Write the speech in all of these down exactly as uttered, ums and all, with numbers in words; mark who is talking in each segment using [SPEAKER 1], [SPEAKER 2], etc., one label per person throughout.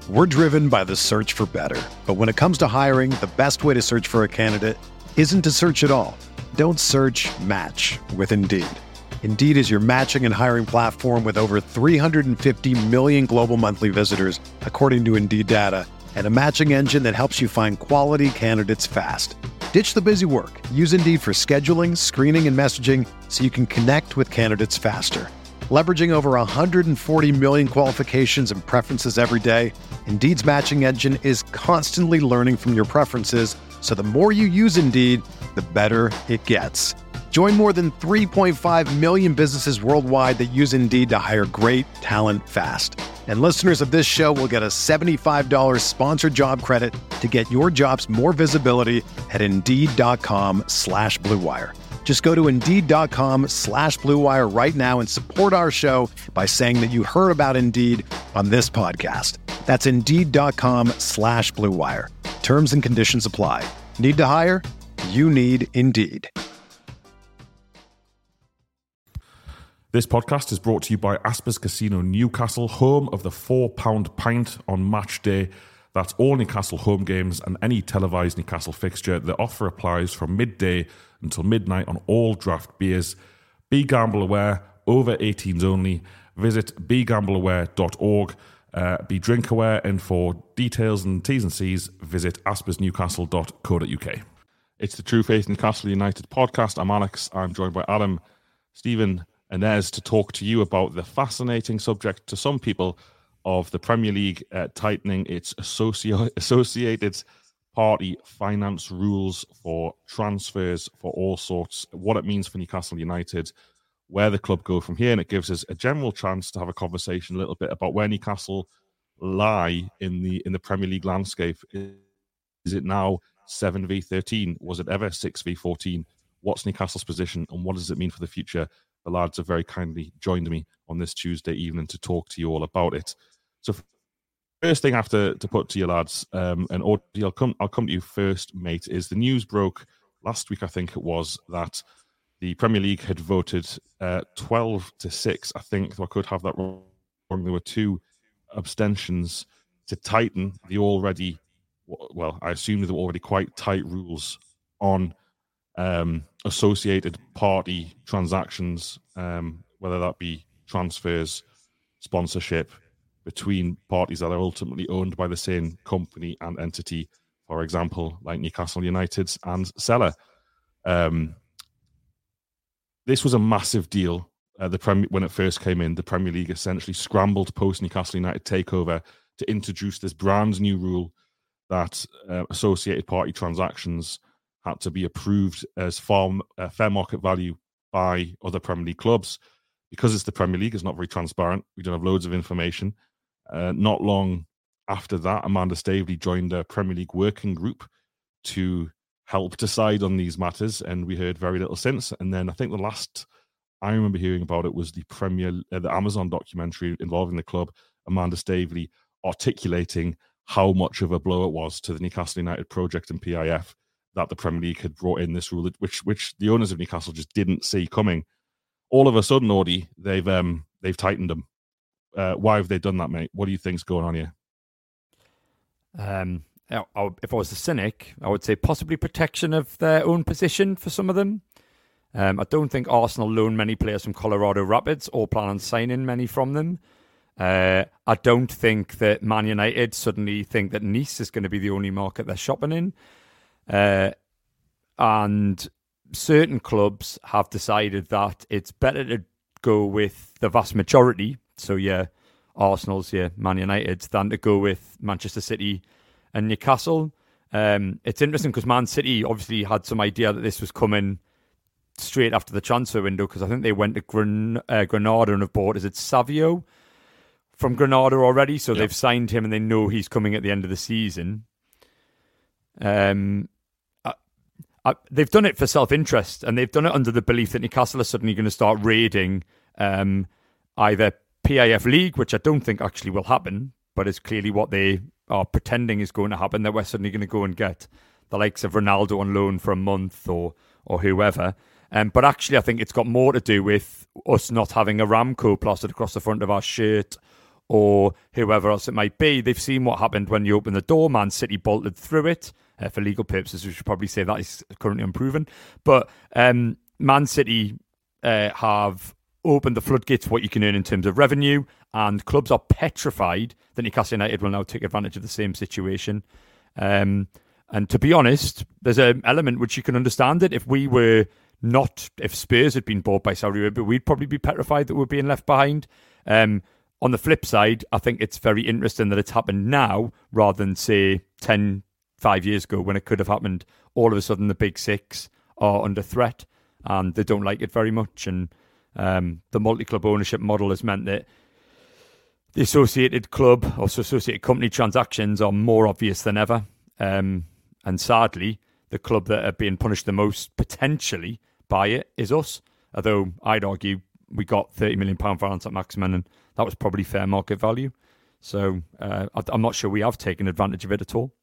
[SPEAKER 1] We're driven by the search for better. But when it comes to hiring, the best way to search for a candidate isn't to search at all. Don't search, match with Indeed. Indeed is your matching and hiring platform with over three hundred fifty million global monthly visitors, according to Indeed data, and a matching engine that helps you find quality candidates fast. Ditch the busy work. Use Indeed for scheduling, screening, and messaging so you can connect with candidates faster. Leveraging over one hundred forty million qualifications and preferences every day, Indeed's matching engine is constantly learning from your preferences, so the more you use Indeed, the better it gets. Join more than three point five million businesses worldwide that use Indeed to hire great talent fast. And listeners of this show will get a seventy-five dollars sponsored job credit to get your jobs more visibility at Indeed.com slash Blue Wire. Just go to Indeed.com slash Blue Wire right now and support our show by saying that you heard about Indeed on this podcast. That's Indeed.com slash Blue Wire. Terms and conditions apply. Need to hire? You need Indeed.
[SPEAKER 2] This podcast is brought to you by Aspers Casino Newcastle, home of the four pound pint on match day. That's all Newcastle home games and any televised Newcastle fixture. The offer applies from midday until midnight on all draft beers. Be gamble aware, over eighteens only. Visit be gamble aware dot org. Uh, be drink aware, and for details and T's and C's, visit aspers newcastle dot co dot uk. It's the True Faith Newcastle United podcast. I'm Alex. I'm joined by Adam, Stephen, and Ez to talk to you about the fascinating subject to some people of the Premier League uh, tightening its associ- associated party finance rules for transfers for all sorts, what it means for Newcastle United, where the club go from here, and it gives us a general chance to have a conversation a little bit about where Newcastle lie in the in the Premier League landscape. Is it now seven v thirteen? Was it ever six v fourteen? What's Newcastle's position, and what does it mean for the future? The lads have very kindly joined me on this Tuesday evening to talk to you all about it. So first thing I have to, to put to you lads, um, and Audie, I'll come, I'll come to you first, mate, is the news broke last week, I think it was, that the Premier League had voted uh, twelve to six, I think, I could have that wrong. There were two abstentions to tighten the already, well, I assume there were already quite tight rules on um, associated party transactions, um, whether that be transfers, sponsorship, between parties that are ultimately owned by the same company and entity, for example, like Newcastle United's and Seller. Um, this was a massive deal. Uh, the Premier, when it first came in, the Premier League essentially scrambled post Newcastle United takeover to introduce this brand new rule that uh, associated party transactions had to be approved as far, uh, fair market value by other Premier League clubs. Because it's the Premier League, it's not very transparent. We don't have loads of information. Uh, not long after that, Amanda Staveley joined a Premier League working group to help decide on these matters, and we heard very little since. And then I think the last I remember hearing about it was the Premier, uh, the Amazon documentary involving the club, Amanda Staveley articulating how much of a blow it was to the Newcastle United project and P I F that the Premier League had brought in this rule, which which the owners of Newcastle just didn't see coming. All of a sudden, Audie, they've um, they've tightened them. Uh, why have they done that, mate? What do you think's going on here?
[SPEAKER 3] Um, if I was a cynic, I would say possibly protection of their own position for some of them. Um, I don't think Arsenal loan many players from Colorado Rapids or plan on signing many from them. Uh, I don't think that Man United suddenly think that Nice is going to be the only market they're shopping in. Uh, and certain clubs have decided that it's better to go with the vast majority, so yeah, Arsenal's, yeah, Man United, than to go with Manchester City and Newcastle. Um, it's interesting because Man City obviously had some idea that this was coming straight after the transfer window, because I think they went to Gran- uh, Granada and have bought, is it Savio from Granada already? So yep. They've signed him and they know he's coming at the end of the season. Um, I, I, they've done it for self-interest, and they've done it under the belief that Newcastle are suddenly going to start raiding um, either P I F League, which I don't think actually will happen, but it's clearly what they are pretending is going to happen, that we're suddenly going to go and get the likes of Ronaldo on loan for a month or or whoever. Um, but actually, I think it's got more to do with us not having Aramco plastered across the front of our shirt, or whoever else it might be. They've seen what happened when you opened the door. Man City bolted through it. Uh, for legal purposes, we should probably say that is currently unproven. But um, Man City uh, have opened the floodgates to what you can earn in terms of revenue, and clubs are petrified that Newcastle United will now take advantage of the same situation. Um, and to be honest, there's an element which you can understand it. If we were not, if Spurs had been bought by Saudi Arabia, we'd probably be petrified that we're being left behind. Um, on the flip side, I think it's very interesting that it's happened now rather than, say, ten, five years ago when it could have happened. All of a sudden, the big six are under threat and they don't like it very much. And um, the multi-club ownership model has meant that the associated club or associated company transactions are more obvious than ever. Um, and sadly, the club that are being punished the most potentially by it is us. Although I'd argue we got thirty million pounds for Anton Maximin, and that was probably fair market value. So uh, I'm not sure we have taken advantage of it at all.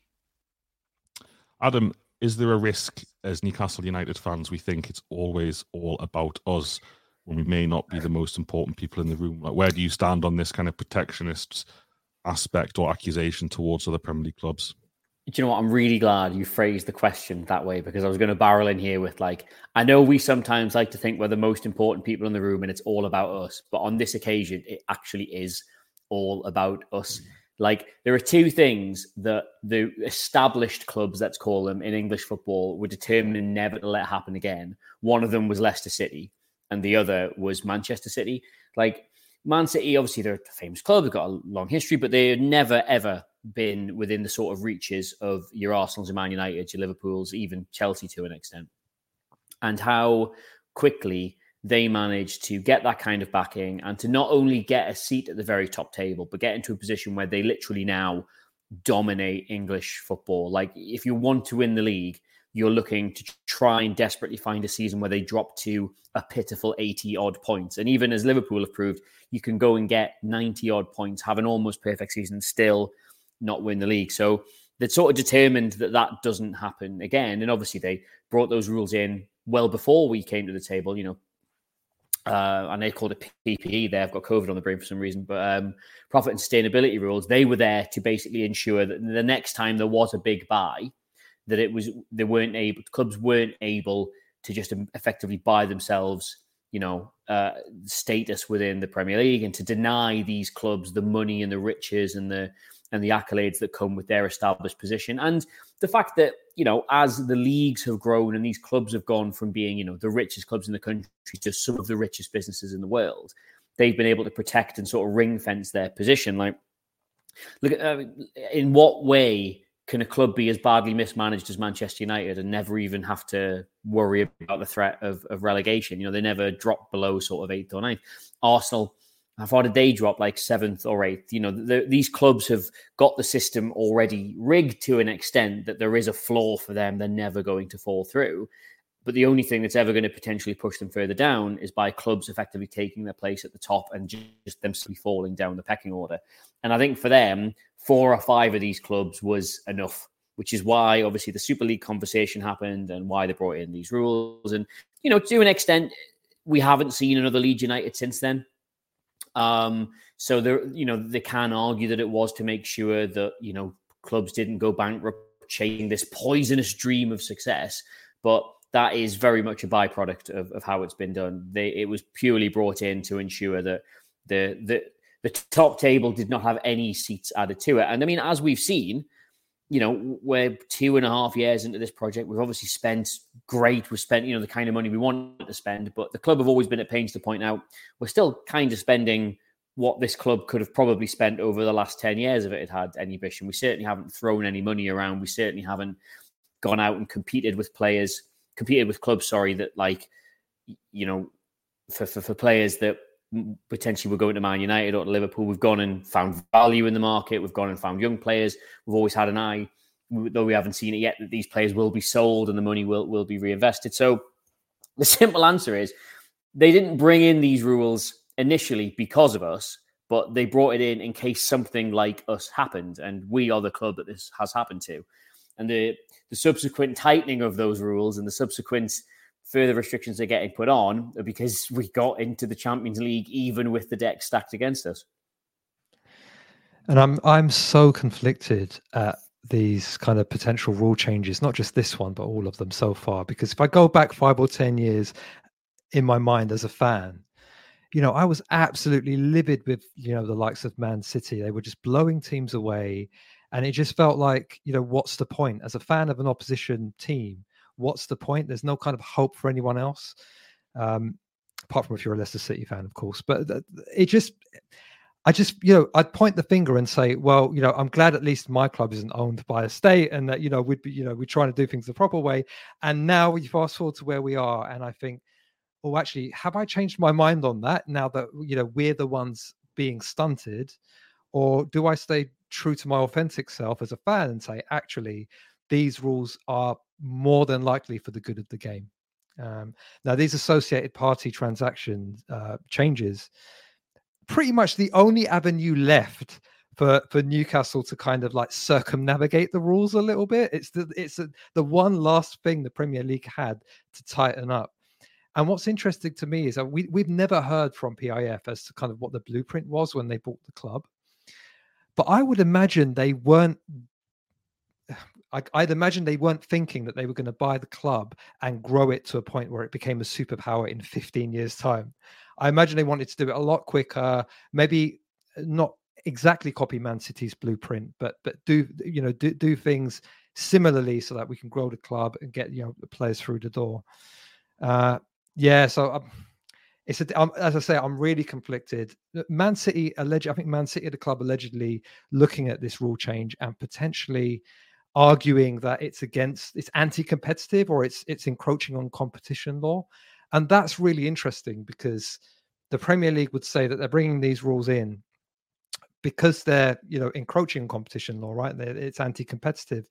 [SPEAKER 2] Adam, is there a risk as Newcastle United fans we think it's always all about us when we may not be the most important people in the room? Like, where do you stand on this kind of protectionist aspect or accusation towards other Premier League clubs?
[SPEAKER 4] Do you know what? I'm really glad you phrased the question that way, because I was going to barrel in here with, like, I know we sometimes like to think we're the most important people in the room and it's all about us. But on this occasion, it actually is all about us. Like, there are two things that the established clubs, let's call them, in English football were determined never to let happen again. One of them was Leicester City and the other was Manchester City. Like, Man City, obviously, they're a famous club. They've got a long history, but they've never, ever been within the sort of reaches of your Arsenals and Man United, your Liverpools, even Chelsea to an extent. And how quickly they managed to get that kind of backing and to not only get a seat at the very top table, but get into a position where they literally now dominate English football. Like, if you want to win the league, you're looking to try and desperately find a season where they drop to a pitiful eighty odd points. And even as Liverpool have proved, you can go and get ninety odd points, have an almost perfect season, still not win the league. So they're sort of determined that that doesn't happen again. And obviously they brought those rules in well before we came to the table, you know, uh, and they called it P P E there. I've got COVID on the brain for some reason, but um, profit and sustainability rules, they were there to basically ensure that the next time there was a big buy, that it was, they weren't able, clubs weren't able to just effectively buy themselves, you know, uh, status within the Premier League, and to deny these clubs the money and the riches and the and the accolades that come with their established position. And the fact that, you know, as the leagues have grown and these clubs have gone from being, you know, the richest clubs in the country to some of the richest businesses in the world, they've been able to protect and sort of ring fence their position. Like, look at, uh, in what way can a club be as badly mismanaged as Manchester United and never even have to worry about the threat of, of relegation? You know, they never drop below sort of eighth or ninth. Arsenal, how far did they drop? Like seventh or eighth? You know, the, these clubs have got the system already rigged to an extent that there is a flaw for them. They're never going to fall through. But the only thing that's ever going to potentially push them further down is by clubs effectively taking their place at the top and just them simply falling down the pecking order. And I think for them, four or five of these clubs was enough, which is why obviously the Super League conversation happened and why they brought in these rules. And, you know, to an extent, we haven't seen another Leeds United since then. Um, so there, you know, they can argue that it was to make sure that, you know, clubs didn't go bankrupt, chasing this poisonous dream of success. But that is very much a byproduct of, of how it's been done. They, it was purely brought in to ensure that the, the the top table did not have any seats added to it. And I mean, as we've seen, you know, we're two and a half years into this project. We've obviously spent great. We've spent, you know, the kind of money we wanted to spend, but the club have always been at pains to point out we're still kind of spending what this club could have probably spent over the last ten years if it had had any ambition. We certainly haven't thrown any money around. We certainly haven't gone out and competed with players, competed with clubs, sorry, that like, you know, for, for, for players that potentially we're going to Man United or to Liverpool. We've gone and found value in the market. We've gone and found young players. We've always had an eye, though we haven't seen it yet, that these players will be sold and the money will, will be reinvested. So the simple answer is they didn't bring in these rules initially because of us, but they brought it in in case something like us happened. And we are the club that this has happened to. And the, the subsequent tightening of those rules and the subsequent further restrictions are getting put on because we got into the Champions League even with the deck stacked against us.
[SPEAKER 5] And I'm I'm so conflicted at these kind of potential rule changes, not just this one, but all of them so far. Because if I go back five or ten years in my mind as a fan, you know, I was absolutely livid with, you know, the likes of Man City. They were just blowing teams away. And it just felt like, you know, what's the point? As a fan of an opposition team, what's the point? There's no kind of hope for anyone else. Um, apart from if you're a Leicester City fan, of course. But it just... I just, you know, I'd point the finger and say, well, you know, I'm glad at least my club isn't owned by a state, and that, you know, we'd be, you know, we're trying to do things the proper way. And now we fast forward to where we are, and I think, oh, actually, have I changed my mind on that now that, you know, we're the ones being stunted? Or do I stay true to my authentic self as a fan and say, actually, these rules are more than likely for the good of the game? Um, now, these associated party transaction uh, changes, pretty much the only avenue left for for Newcastle to kind of like circumnavigate the rules a little bit. It's the it's a, the one last thing the Premier League had to tighten up. And what's interesting to me is that we we've never heard from P I F as to kind of what the blueprint was when they bought the club. But I would imagine they weren't. I, I'd imagine they weren't thinking that they were going to buy the club and grow it to a point where it became a superpower in fifteen years' time. I imagine they wanted to do it a lot quicker, maybe not exactly copy Man City's blueprint, but but do you know do, do things similarly so that we can grow the club and get, you know, the players through the door. Uh, yeah, so um, it's a, um, as I say, I'm really conflicted. Man City alleged, I think Man City, the club, allegedly looking at this rule change and potentially arguing that it's against, it's anti-competitive or it's it's encroaching on competition law. And that's really interesting because the Premier League would say that they're bringing these rules in because they're, you know, encroaching on competition law, right? It's anti-competitive.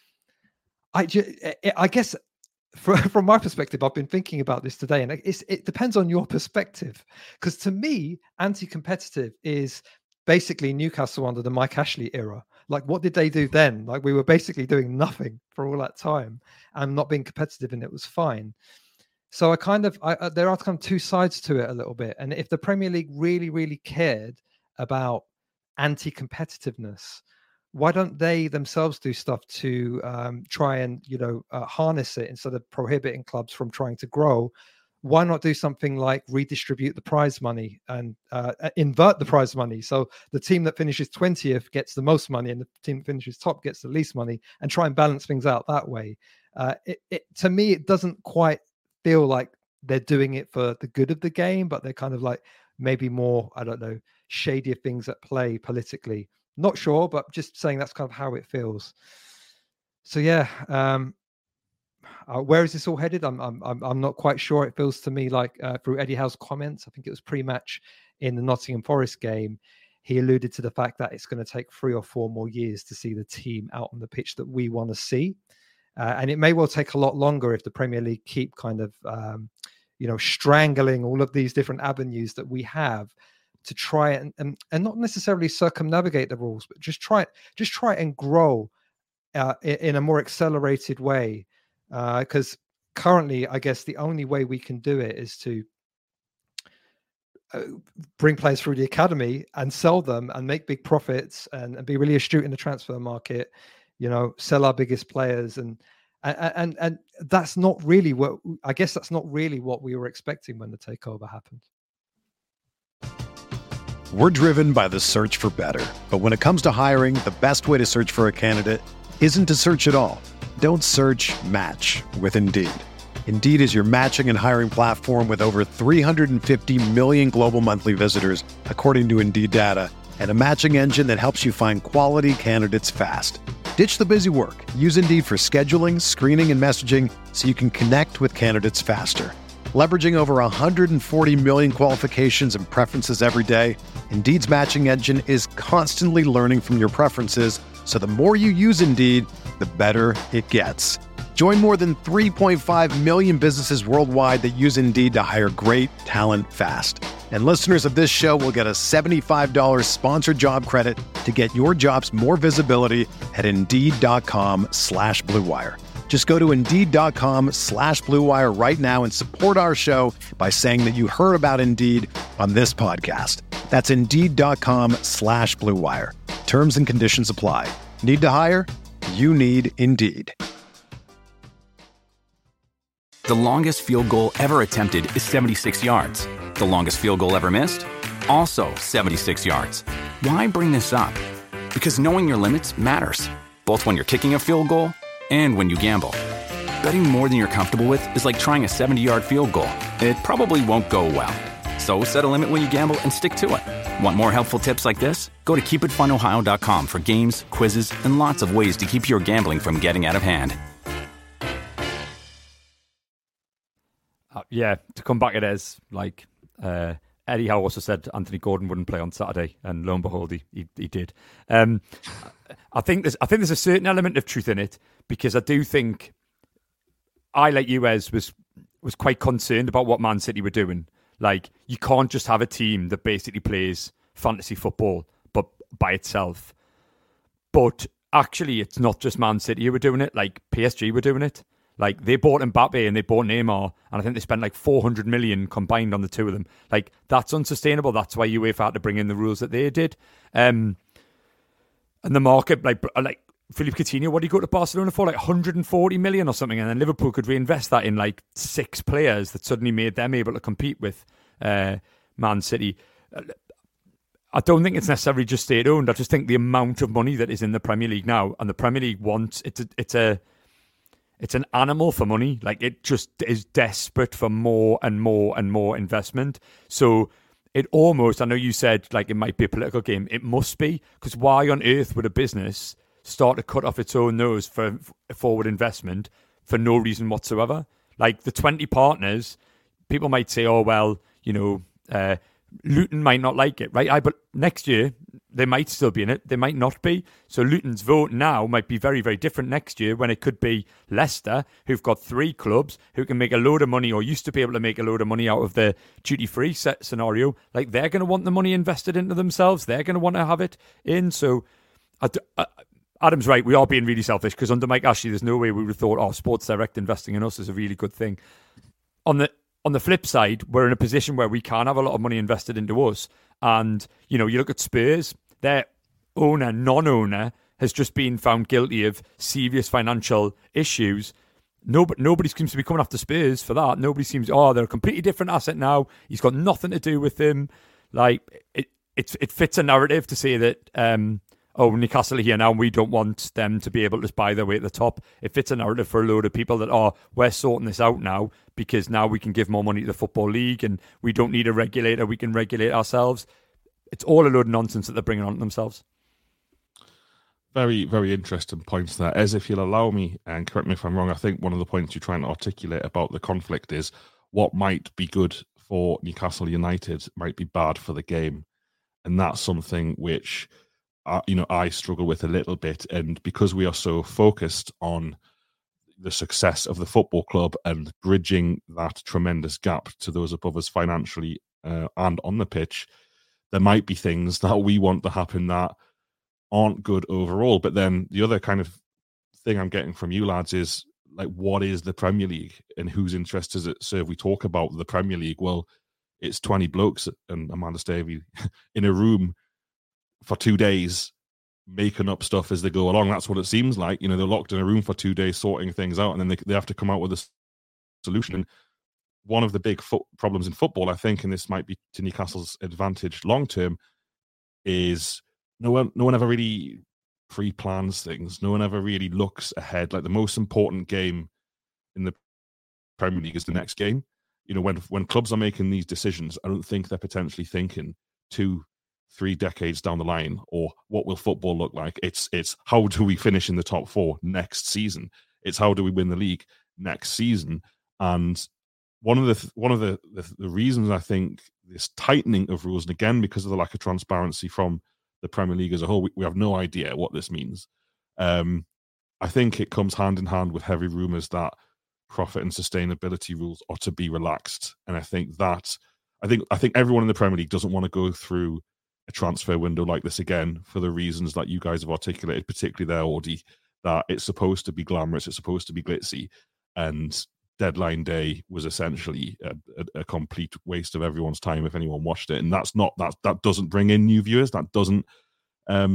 [SPEAKER 5] I, I guess for, from my perspective, I've been thinking about this today, and it's, it depends on your perspective. Because to me, anti-competitive is basically Newcastle under the Mike Ashley era. Like, what did they do then? Like, we were basically doing nothing for all that time and not being competitive, and it was fine. So I kind of, I, uh, there are kind of two sides to it a little bit. And if the Premier League really, really cared about anti-competitiveness, why don't they themselves do stuff to um, try and, you know, uh, harness it instead of prohibiting clubs from trying to grow? Why not do something like redistribute the prize money and uh, invert the prize money? So the team that finishes twentieth gets the most money and the team that finishes top gets the least money, and try and balance things out that way. Uh, it, it, to me, it doesn't quite feel like they're doing it for the good of the game, but they're kind of like maybe more, I don't know, shadier things at play politically. Not sure, but just saying that's kind of how it feels. So yeah, um, uh, where is this all headed? I'm I'm I'm not quite sure. It feels to me like uh, through Eddie Howe's comments, I think it was pre-match in the Nottingham Forest game, he alluded to the fact that it's going to take three or four more years to see the team out on the pitch that we want to see. Uh, and it may well take a lot longer if the Premier League keep kind of, um, you know, strangling all of these different avenues that we have to try and, and, and not necessarily circumnavigate the rules, but just try, just try and grow uh, in, in a more accelerated way. Because uh, currently, I guess the only way we can do it is to uh, bring players through the academy and sell them and make big profits and, and be really astute in the transfer market. You know, sell our biggest players, and and and and that's not really what I guess that's not really what we were expecting when the takeover happened.
[SPEAKER 1] We're driven by the search for better, but when it comes to hiring, the best way to search for a candidate isn't to search at all. Don't search, match with Indeed. Indeed is your matching and hiring platform with over three hundred fifty million global monthly visitors, according to Indeed data, and a matching engine that helps you find quality candidates fast. Ditch the busy work. Use Indeed for scheduling, screening, and messaging so you can connect with candidates faster. Leveraging over one hundred forty million qualifications and preferences every day, Indeed's matching engine is constantly learning from your preferences, so the more you use Indeed, the better it gets. Join more than three point five million businesses worldwide that use Indeed to hire great talent fast. And listeners of this show will get a seventy-five dollars sponsored job credit to get your jobs more visibility at Indeed.com slash Blue Wire. Just go to Indeed.com slash Blue Wire right now and support our show by saying that you heard about Indeed on this podcast. That's Indeed.com slash Blue Wire. Terms and conditions apply. Need to hire? You need Indeed.
[SPEAKER 6] The longest field goal ever attempted is seventy-six yards. The longest field goal ever missed? Also seventy-six yards. Why bring this up? Because knowing your limits matters, both when you're kicking a field goal and when you gamble. Betting more than you're comfortable with is like trying a seventy-yard field goal. It probably won't go well. So set a limit when you gamble and stick to it. Want more helpful tips like this? Go to keep it fun ohio dot com for games, quizzes, and lots of ways to keep your gambling from getting out of hand.
[SPEAKER 3] Uh, yeah, to come back, it is like uh, Eddie Howe also said Anthony Gordon wouldn't play on Saturday, and lo and behold, he he, he did. Um, I think there's I think there's a certain element of truth in it, because I do think I, like you, Ez, was was quite concerned about what Man City were doing. Like, you can't just have a team that basically plays fantasy football but by itself. But actually, it's not just Man City who were doing it. Like, P S G were doing it. Like, they bought Mbappe and they bought Neymar, and I think they spent like four hundred million combined on the two of them. Like, that's unsustainable. That's why UEFA had to bring in the rules that they did. Um, and the market, like, like Philippe Coutinho, what did he go to Barcelona for? Like one hundred forty million or something, and then Liverpool could reinvest that in like six players that suddenly made them able to compete with uh, Man City. I don't think it's necessarily just state-owned. I just think the amount of money that is in the Premier League now, and the Premier League wants, it's a, it's a, it's an animal for money. Like, it just is desperate for more and more and more investment. So it almost, I know you said like it might be a political game. It must be, because why on earth would a business start to cut off its own nose for forward investment for no reason whatsoever? Like, the twenty partners, people might say, oh, well, you know, uh, Luton might not like it, right? I, but next year, they might still be in it. They might not be. So Luton's vote now might be very, very different next year, when it could be Leicester, who've got three clubs who can make a load of money, or used to be able to make a load of money out of the duty-free set scenario. Like, they're going to want the money invested into themselves. They're going to want to have it in. So I, I, Adam's right. We are being really selfish, because under Mike Ashley, there's no way we would have thought, oh, Sports Direct investing in us is a really good thing. On the on the flip side, we're in a position where we can have a lot of money invested into us. And, you know, you look at Spurs, their owner, non-owner, has just been found guilty of serious financial issues. Nobody, nobody seems to be coming after Spurs for that. Nobody seems, oh, they're a completely different asset now. He's got nothing to do with them. Like, it it, it fits a narrative to say that, um, oh, Newcastle are here now, and we don't want them to be able to buy their way at the top. It fits a narrative for a load of people that, oh, we're sorting this out now, because now we can give more money to the Football League, and we don't need a regulator. We can regulate ourselves. It's all a load of nonsense that they're bringing on themselves.
[SPEAKER 2] Very, very interesting points there. As if you'll allow me, and correct me if I'm wrong, I think one of the points you're trying to articulate about the conflict is what might be good for Newcastle United might be bad for the game. And that's something which, uh, you know, I struggle with a little bit. And because we are so focused on the success of the football club and bridging that tremendous gap to those above us financially uh, and on the pitch, there might be things that we want to happen that aren't good overall. But then the other kind of thing I'm getting from you lads is, like, what is the Premier League and whose interest does it serve? We talk about the Premier League. Well, it's twenty blokes and Amanda Stavey in a room for two days making up stuff as they go along. That's what it seems like. You know, they're locked in a room for two days sorting things out, and then they, they have to come out with a solution. And one of the big fo- problems in football, I think, and this might be to Newcastle's advantage long term, is no one no one ever really pre-plans things. No one ever really looks ahead. Like, the most important game in the Premier League is the next game. You know, when when clubs are making these decisions, I don't think they're potentially thinking two, three decades down the line, or what will football look like. It's it's how do we finish in the top four next season? It's how do we win the league next season? And one of the one of the, the, the reasons I think this tightening of rules, and again because of the lack of transparency from the Premier League as a whole, we, we have no idea what this means. Um, I think it comes hand in hand with heavy rumours that profit and sustainability rules are to be relaxed, and I think that I think I think everyone in the Premier League doesn't want to go through a transfer window like this again for the reasons that you guys have articulated, particularly there, Audie, that it's supposed to be glamorous, it's supposed to be glitzy, and deadline day was essentially a, a, a complete waste of everyone's time if anyone watched it. And that's not that that doesn't bring in new viewers, that doesn't um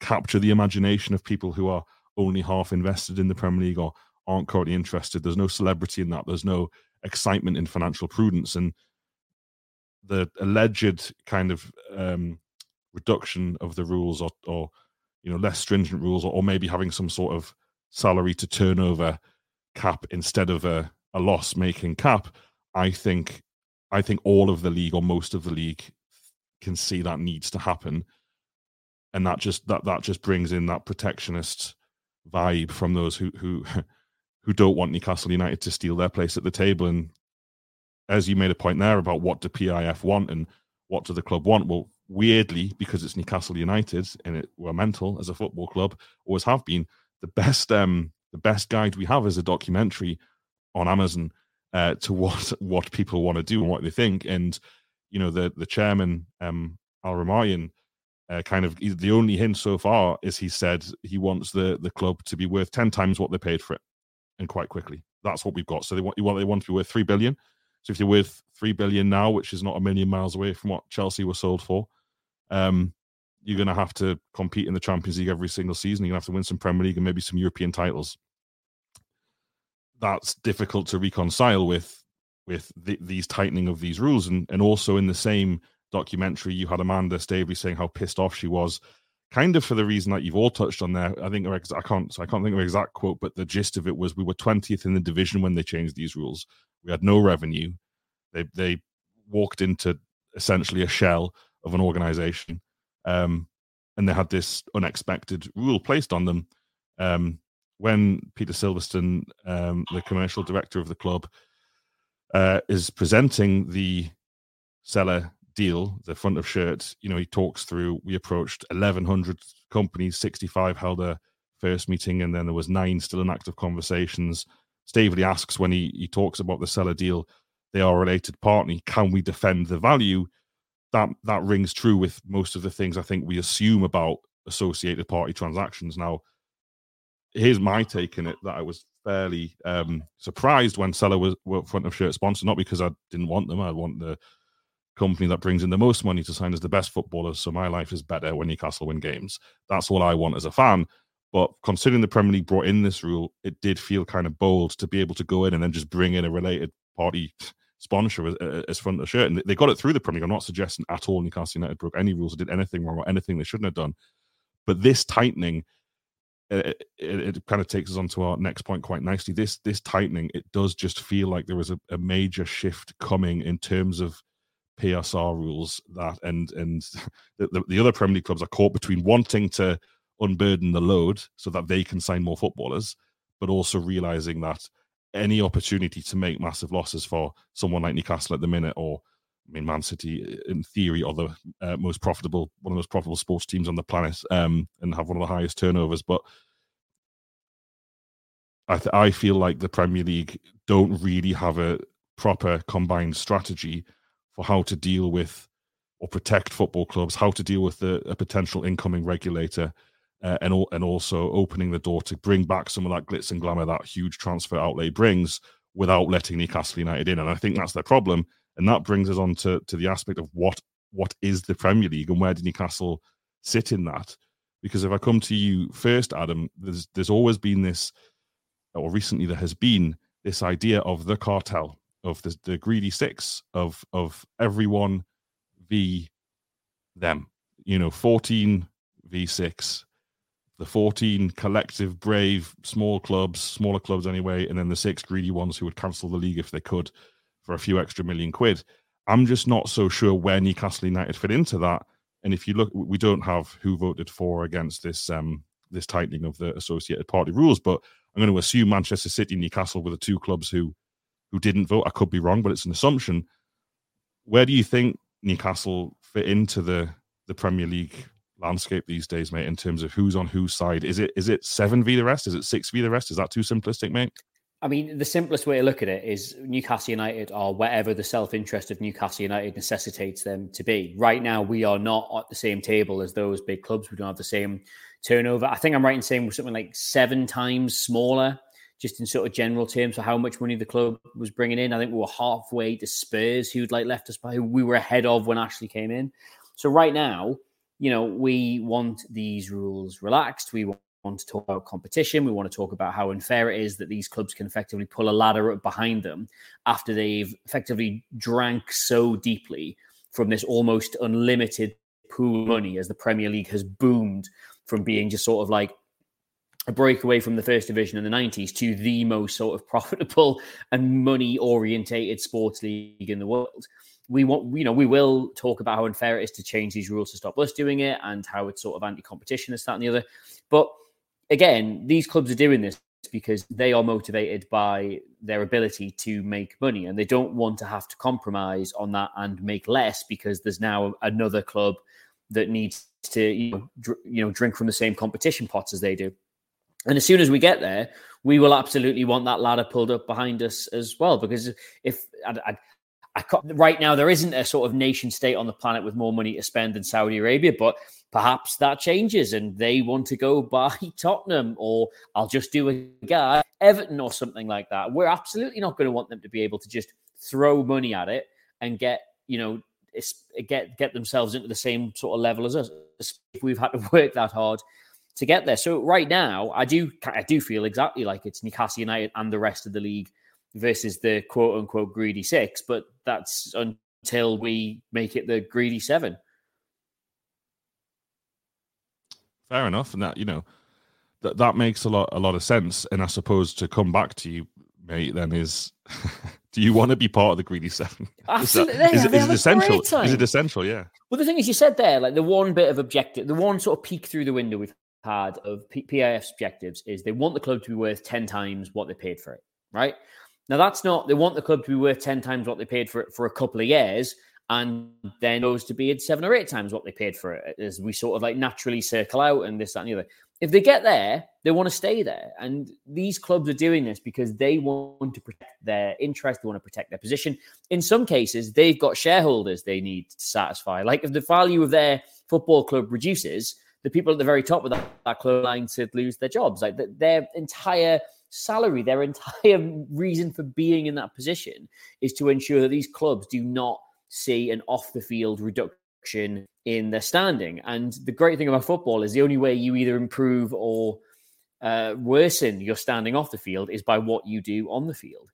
[SPEAKER 2] capture the imagination of people who are only half invested in the Premier League or aren't currently interested. There's no celebrity in that. There's no excitement in financial prudence. And the alleged kind of um, reduction of the rules or, or you know, less stringent rules, or, or maybe having some sort of salary to turnover cap instead of a, a loss-making cap, I think I think all of the league or most of the league can see that needs to happen. And that just that that just brings in that protectionist vibe from those who who who don't want Newcastle United to steal their place at the table. And as you made a point there about what do P I F want and what do the club want, well, weirdly, because it's Newcastle United and it we're mental as a football club, always have been, the best um the best guide we have is a documentary on Amazon uh, to what what people want to do and what they think. And you know, the the chairman um Al Ramayan, uh, kind of the only hint so far is he said he wants the the club to be worth ten times what they paid for it, and quite quickly. That's what we've got. So they want they want to be worth three billion. So if you're worth three billion now, which is not a million miles away from what Chelsea was sold for, um, you're going to have to compete in the Champions League every single season. You're going to have to win some Premier League and maybe some European titles. That's difficult to reconcile with with the, these tightening of these rules. And and also in the same documentary, you had Amanda Staveley saying how pissed off she was, kind of for the reason that you've all touched on there. I think I can't so I can't think of an exact quote, but the gist of it was we were twentieth in the division when they changed these rules. We had no revenue. They they walked into essentially a shell of an organization, um, and they had this unexpected rule placed on them. Um, when Peter Silverstone, um, the commercial director of the club, uh, is presenting the seller deal, the front of shirt, you know, he talks through, we approached eleven hundred companies, sixty-five held a first meeting, and then there was nine still in active conversations. Staveley asks when he, he talks about the seller deal, they are a related party, can we defend the value? That that rings true with most of the things I think we assume about associated party transactions. Now, here's my take in it, that I was fairly um, surprised when Seller was were front of shirt sponsor, not because I didn't want them. I want the company that brings in the most money to sign as the best footballers, so my life is better when Newcastle win games. That's all I want as a fan. But considering the Premier League brought in this rule, it did feel kind of bold to be able to go in and then just bring in a related party sponsor as, as front of shirt. And they got it through the Premier League. I'm not suggesting at all Newcastle United broke any rules or did anything wrong or anything they shouldn't have done. But this tightening, it, it, it kind of takes us on to our next point quite nicely. This this tightening, it does just feel like there was a, a major shift coming in terms of P S R rules, that and and the, the other Premier League clubs are caught between wanting to unburden the load so that they can sign more footballers, but also realizing that any opportunity to make massive losses for someone like Newcastle at the minute, or I mean, Man City in theory are the uh, most profitable, one of the most profitable sports teams on the planet, um, and have one of the highest turnovers. But I th- I feel like the Premier League don't really have a proper combined strategy for how to deal with or protect football clubs, how to deal with the, a potential incoming regulator, uh, and and also opening the door to bring back some of that glitz and glamour that huge transfer outlay brings without letting Newcastle United in. And I think that's their problem. And that brings us on to, to the aspect of what what is the Premier League and where did Newcastle sit in that? Because if I come to you first, Adam, there's there's always been this, or recently there has been this idea of the cartel, of the, the greedy six, of of everyone v them. You know, fourteen v six, the fourteen collective, brave, small clubs, smaller clubs anyway, and then the six greedy ones who would cancel the league if they could for a few extra million quid. I'm just not so sure where Newcastle United fit into that. And if you look, we don't have who voted for or against this um, this tightening of the associated party rules, but I'm going to assume Manchester City and Newcastle were the two clubs who who didn't vote. I could be wrong, but it's an assumption. Where do you think Newcastle fit into the the Premier League landscape these days, mate, in terms of who's on whose side? Is it is it seven v the rest? Is it six v the rest? Is that too simplistic, mate?
[SPEAKER 4] I mean, the simplest way to look at it is Newcastle United are wherever the self-interest of Newcastle United necessitates them to be. Right now, we are not at the same table as those big clubs. We don't have the same turnover. I think I'm right in saying we're something like seven times smaller, just in sort of general terms, for how much money the club was bringing in. I think we were halfway to Spurs, who'd like left us by, who we were ahead of when Ashley came in. So right now, you know, we want these rules relaxed. We want want to talk about competition. We want to talk about how unfair it is that these clubs can effectively pull a ladder up behind them after they've effectively drank so deeply from this almost unlimited pool of money as the Premier League has boomed from being just sort of like a breakaway from the first division in the nineties to the most sort of profitable and money-orientated sports league in the world. We want, you know, we will talk about how unfair it is to change these rules to stop us doing it and how it's sort of anti-competition, this, that, and the other. But again, these clubs are doing this because they are motivated by their ability to make money, and they don't want to have to compromise on that and make less because there's now another club that needs to, you know, dr- you know, drink from the same competition pots as they do. And as soon as we get there, we will absolutely want that ladder pulled up behind us as well. Because if I, I, I, right now there isn't a sort of nation state on the planet with more money to spend than Saudi Arabia, but perhaps that changes and they want to go buy Tottenham, or I'll just do a guy, Everton or something like that. We're absolutely not going to want them to be able to just throw money at it and get, you know, get get themselves into the same sort of level as us. If we've had to work that hard to get there. So right now, I do I do feel exactly like it's Newcastle United and the rest of the league versus the quote unquote greedy six, but that's until we make it the greedy seven.
[SPEAKER 2] Fair enough, and that, you know, that that makes a lot a lot of sense. And I suppose to come back to you, mate, then is, do you want to be part of the greedy seven?
[SPEAKER 4] Absolutely,
[SPEAKER 2] is, that, is,
[SPEAKER 4] yeah,
[SPEAKER 2] it, is it essential?
[SPEAKER 4] Is
[SPEAKER 2] it essential? Yeah.
[SPEAKER 4] Well, the thing is, you said there, like the one bit of objective, the one sort of peek through the window we've had of P- PIF's objectives is they want the club to be worth ten times what they paid for it, right? Now, that's not, they want the club to be worth ten times what they paid for it for a couple of years, and then goes to be at seven or eight times what they paid for it as we sort of like naturally circle out and this, that, and the other. If they get there, they want to stay there. And these clubs are doing this because they want to protect their interest. They want to protect their position. In some cases, they've got shareholders they need to satisfy. Like if the value of their football club reduces, the people at the very top of that, that club are going to lose their jobs. Like the, their entire salary, their entire reason for being in that position is to ensure that these clubs do not see an off-the-field reduction in their standing. And the great thing about football is the only way you either improve or uh, worsen your standing off the field is by what you do on the field.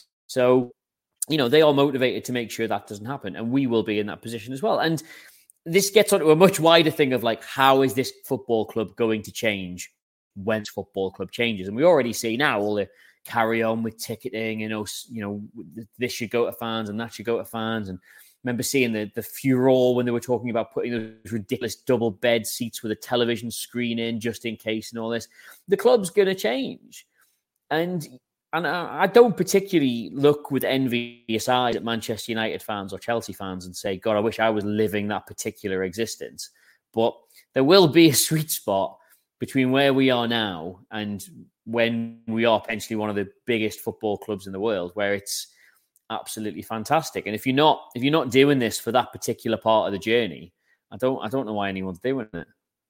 [SPEAKER 4] So, you know, they are motivated to make sure that doesn't happen. And we will be in that position as well. And this gets onto a much wider thing of like, how is this football club going to change when football club changes? And we already see now all the carry on with ticketing, you know, you know, this should go to fans and that should go to fans. And remember seeing the, the furore when they were talking about putting those ridiculous double bed seats with a television screen in just in case and all this. The club's going to change. And and I, I don't particularly look with envious eyes at Manchester United fans or Chelsea fans and say, God, I wish I was living that particular existence. But there will be a sweet spot between where we are now and when we are potentially one of the biggest football clubs in the world, where it's absolutely fantastic. And if you're not if you're not doing this for that particular part of the journey, I don't I don't know why anyone's doing it.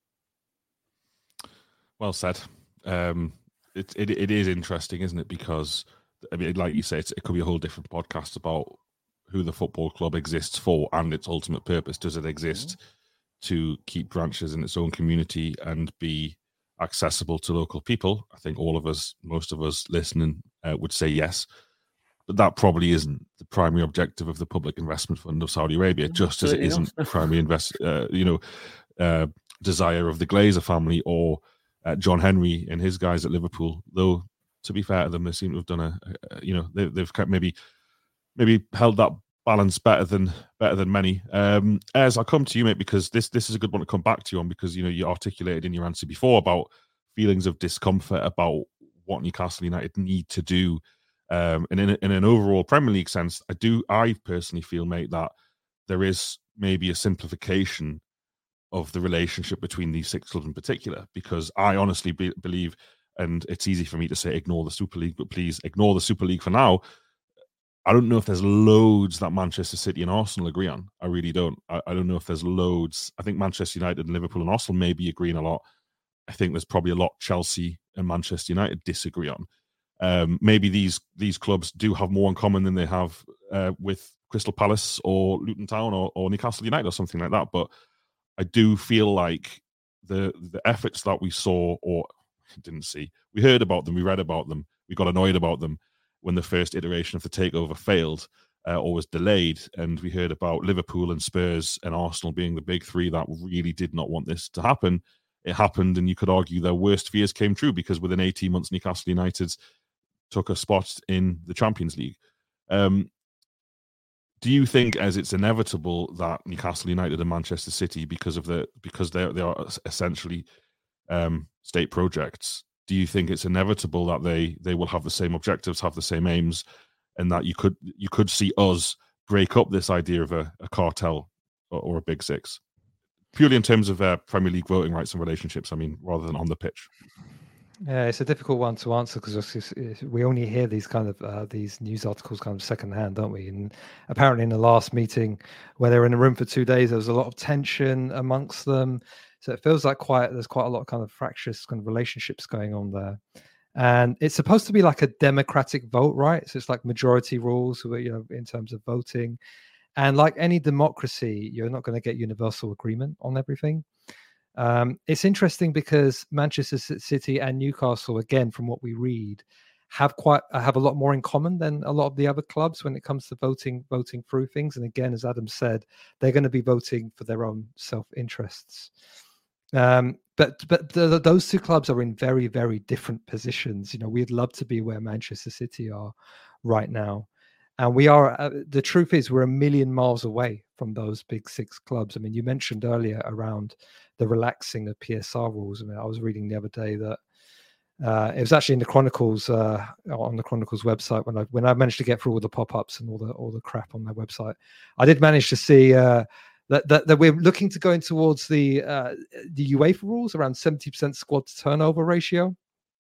[SPEAKER 2] Well said. Um, it it it is interesting, isn't it? Because I mean, like you say, it's, it could be a whole different podcast about who the football club exists for and its ultimate purpose. Does it exist mm-hmm. to keep branches in its own community and be accessible to local people? I think all of us, most of us listening, uh, would say yes. But that probably isn't the primary objective of the Public Investment Fund of Saudi Arabia, just as it isn't the primary invest, uh, you know, uh, desire of the Glazer family or uh, John Henry and his guys at Liverpool. Though, to be fair to them, they seem to have done a, a you know, they, they've kept maybe maybe held that balance better than better than many. Um, as I come to you, mate, because this this is a good one to come back to you on, because you know you articulated in your answer before about feelings of discomfort about what Newcastle United need to do. Um, and in, a, in an overall Premier League sense, I do, I personally feel, mate, that there is maybe a simplification of the relationship between these six clubs in particular, because I honestly be, believe, and it's easy for me to say ignore the Super League, but please ignore the Super League for now. I don't know if there's loads that Manchester City and Arsenal agree on. I really don't. I, I don't know if there's loads. I think Manchester United and Liverpool and Arsenal may be agreeing a lot. I think there's probably a lot Chelsea and Manchester United disagree on. Um, maybe these these clubs do have more in common than they have uh, with Crystal Palace or Luton Town or, or Newcastle United or something like that. But I do feel like the the efforts that we saw or didn't see, we heard about them, we read about them, we got annoyed about them when the first iteration of the takeover failed uh, or was delayed, and we heard about Liverpool and Spurs and Arsenal being the big three that really did not want this to happen. It happened, and you could argue their worst fears came true, because within eighteen months, Newcastle United took a spot in the Champions League. Um, do you think, as it's inevitable that Newcastle United and Manchester City, because of the because they they are essentially um, state projects, do you think it's inevitable that they they will have the same objectives, have the same aims, and that you could you could see us break up this idea of a, a cartel or, or a big six, purely in terms of uh, Premier League voting rights and relationships? I mean, rather than on the pitch.
[SPEAKER 5] Yeah, it's a difficult one to answer because we only hear these kind of uh, these news articles kind of secondhand, don't we? And apparently, in the last meeting where they were in a room for two days, there was a lot of tension amongst them. So it feels like quite there's quite a lot of kind of fractious kind of relationships going on there. And it's supposed to be like a democratic vote, right? So it's like majority rules, you know, in terms of voting. And like any democracy, you're not going to get universal agreement on everything. Um, it's interesting because Manchester City and Newcastle, again, from what we read, have quite have a lot more in common than a lot of the other clubs when it comes to voting voting through things. And again, as Adam said, they're going to be voting for their own self-interests. Um, but but the, those two clubs are in very, very different positions. You know, we'd love to be where Manchester City are right now. And we are, uh, the truth is, we're a million miles away from those big six clubs. I mean, you mentioned earlier around the relaxing of P S R rules. I mean, I was reading the other day that uh, it was actually in the Chronicles, uh, on the Chronicles website, when I when I managed to get through all the pop-ups and all the all the crap on their website. I did manage to see uh, that, that that we're looking to go in towards the uh, the UEFA rules around seventy percent squad turnover ratio.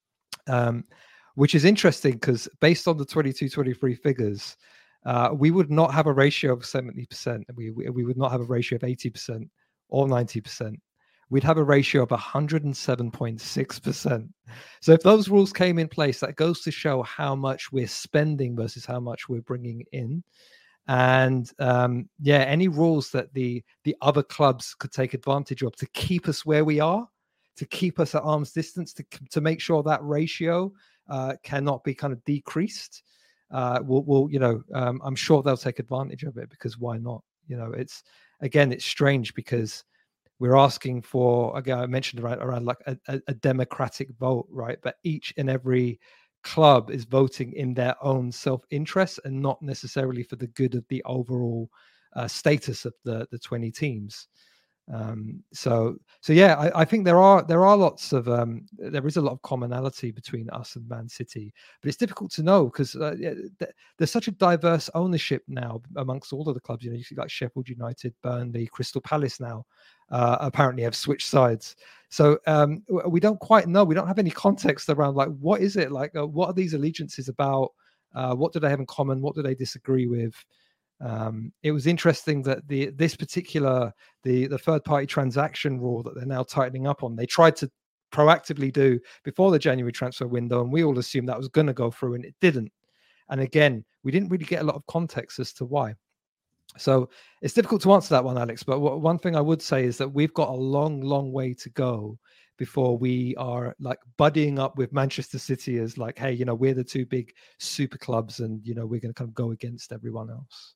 [SPEAKER 5] Um, which is interesting because based on the twenty-two twenty-three figures, uh, we would not have a ratio of seventy percent. We, we, we would not have a ratio of eighty percent or ninety percent. We'd have a ratio of one hundred seven point six percent. So if those rules came in place, that goes to show how much we're spending versus how much we're bringing in. And um, yeah, any rules that the the other clubs could take advantage of to keep us where we are, to keep us at arm's distance, to, to make sure that ratio Uh, cannot be kind of decreased. Uh, we'll, we'll, you know, um, I'm sure they'll take advantage of it because why not? You know, it's again, it's strange because we're asking for, again, I mentioned around, around like a, a, a democratic vote, right? But each and every club is voting in their own self-interest and not necessarily for the good of the overall uh, status of the the twenty teams. Um, so, so yeah, I, I think there are there are lots of um, there is a lot of commonality between us and Man City, but it's difficult to know because uh, th- there's such a diverse ownership now amongst all of the clubs. You know, you see like Sheffield United, Burnley, Crystal Palace now uh, apparently have switched sides. So um, we don't quite know. We don't have any context around like what is it like? Uh, what are these allegiances about? Uh, what do they have in common? What do they disagree with? Um, it was interesting that the this particular the the third party transaction rule that they're now tightening up on, they tried to proactively do before the January transfer window, and we all assumed that was going to go through, and it didn't. And again, we didn't really get a lot of context as to why. So it's difficult to answer that one, Alex. But w- one thing I would say is that we've got a long, long way to go before we are like buddying up with Manchester City as like, hey, you know, we're the two big super clubs, and you know, we're going to kind of go against everyone else.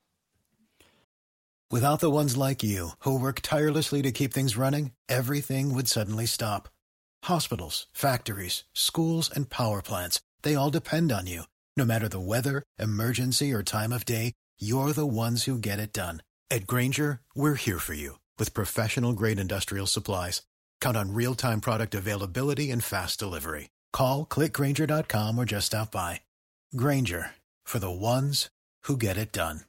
[SPEAKER 7] Without the ones like you, who work tirelessly to keep things running, everything would suddenly stop. Hospitals, factories, schools, and power plants, they all depend on you. No matter the weather, emergency, or time of day, you're the ones who get it done. At Grainger, we're here for you with professional-grade industrial supplies. Count on real-time product availability and fast delivery. Call, click Grainger dot com, or just stop by. Grainger, for the ones who get it done.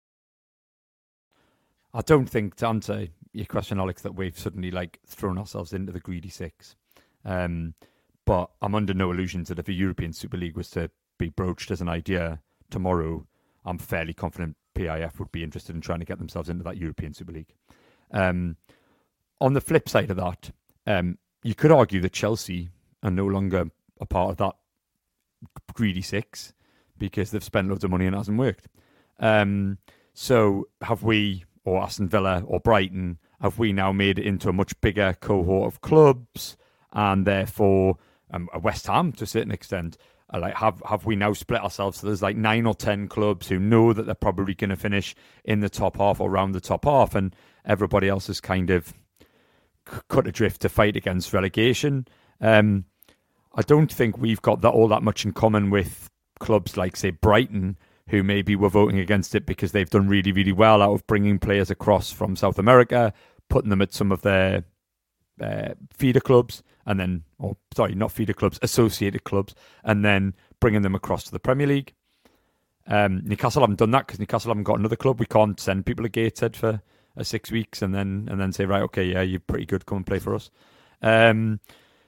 [SPEAKER 3] I don't think, to answer your question, Alex, that we've suddenly like thrown ourselves into the greedy six. Um, but I'm under no illusions that if a European Super League was to be broached as an idea tomorrow, I'm fairly confident P I F would be interested in trying to get themselves into that European Super League. Um, on the flip side of that, um, you could argue that Chelsea are no longer a part of that greedy six because they've spent loads of money and it hasn't worked. Um, so have we, or Aston Villa or Brighton, have we now made it into a much bigger cohort of clubs, and therefore um, West Ham to a certain extent, uh, like have have we now split ourselves? So there's like nine or ten clubs who know that they're probably going to finish in the top half or around the top half, and everybody else is kind of c- cut adrift to fight against relegation. Um, I don't think we've got that all that much in common with clubs like, say, Brighton, who maybe were voting against it because they've done really, really well out of bringing players across from South America, putting them at some of their uh, feeder clubs, and then, or sorry, not feeder clubs, associated clubs, and then bringing them across to the Premier League. Um, Newcastle haven't done that because Newcastle haven't got another club. We can't send people to Gateshead for uh, six weeks and then and then say, right, okay, yeah, you're pretty good, come and play for us. Um,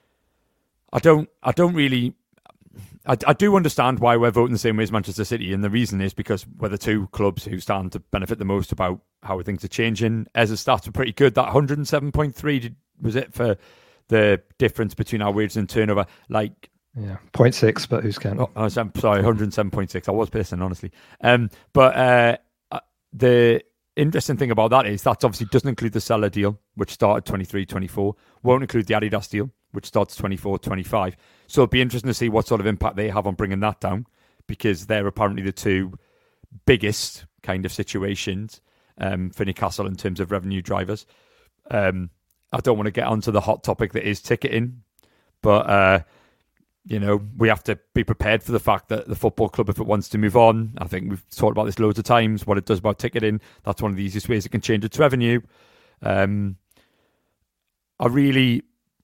[SPEAKER 3] I don't, I don't really. I, I do understand why we're voting the same way as Manchester City, and the reason is because we're the two clubs who stand to benefit the most about how things are changing. Ez's stats are pretty good. That one hundred seven point three was it for the difference between our wages and turnover? Like,
[SPEAKER 5] yeah, zero point six, but who's counting?
[SPEAKER 3] Oh, I'm sorry, one hundred seven point six. I was pissing, honestly. Um, but uh, the interesting thing about that is that obviously doesn't include the Salah deal, which started twenty-three twenty-four, won't include the Adidas deal, which starts twenty-four twenty-five. So it'd be interesting to see what sort of impact they have on bringing that down, because they're apparently the two biggest kind of situations um, for Newcastle in terms of revenue drivers. Um, I don't want to get onto the hot topic that is ticketing, but uh, you know, we have to be prepared for the fact that the football club, if it wants to move on, I think we've talked about this loads of times, what it does about ticketing, that's one of the easiest ways it can change its revenue. Um, I really...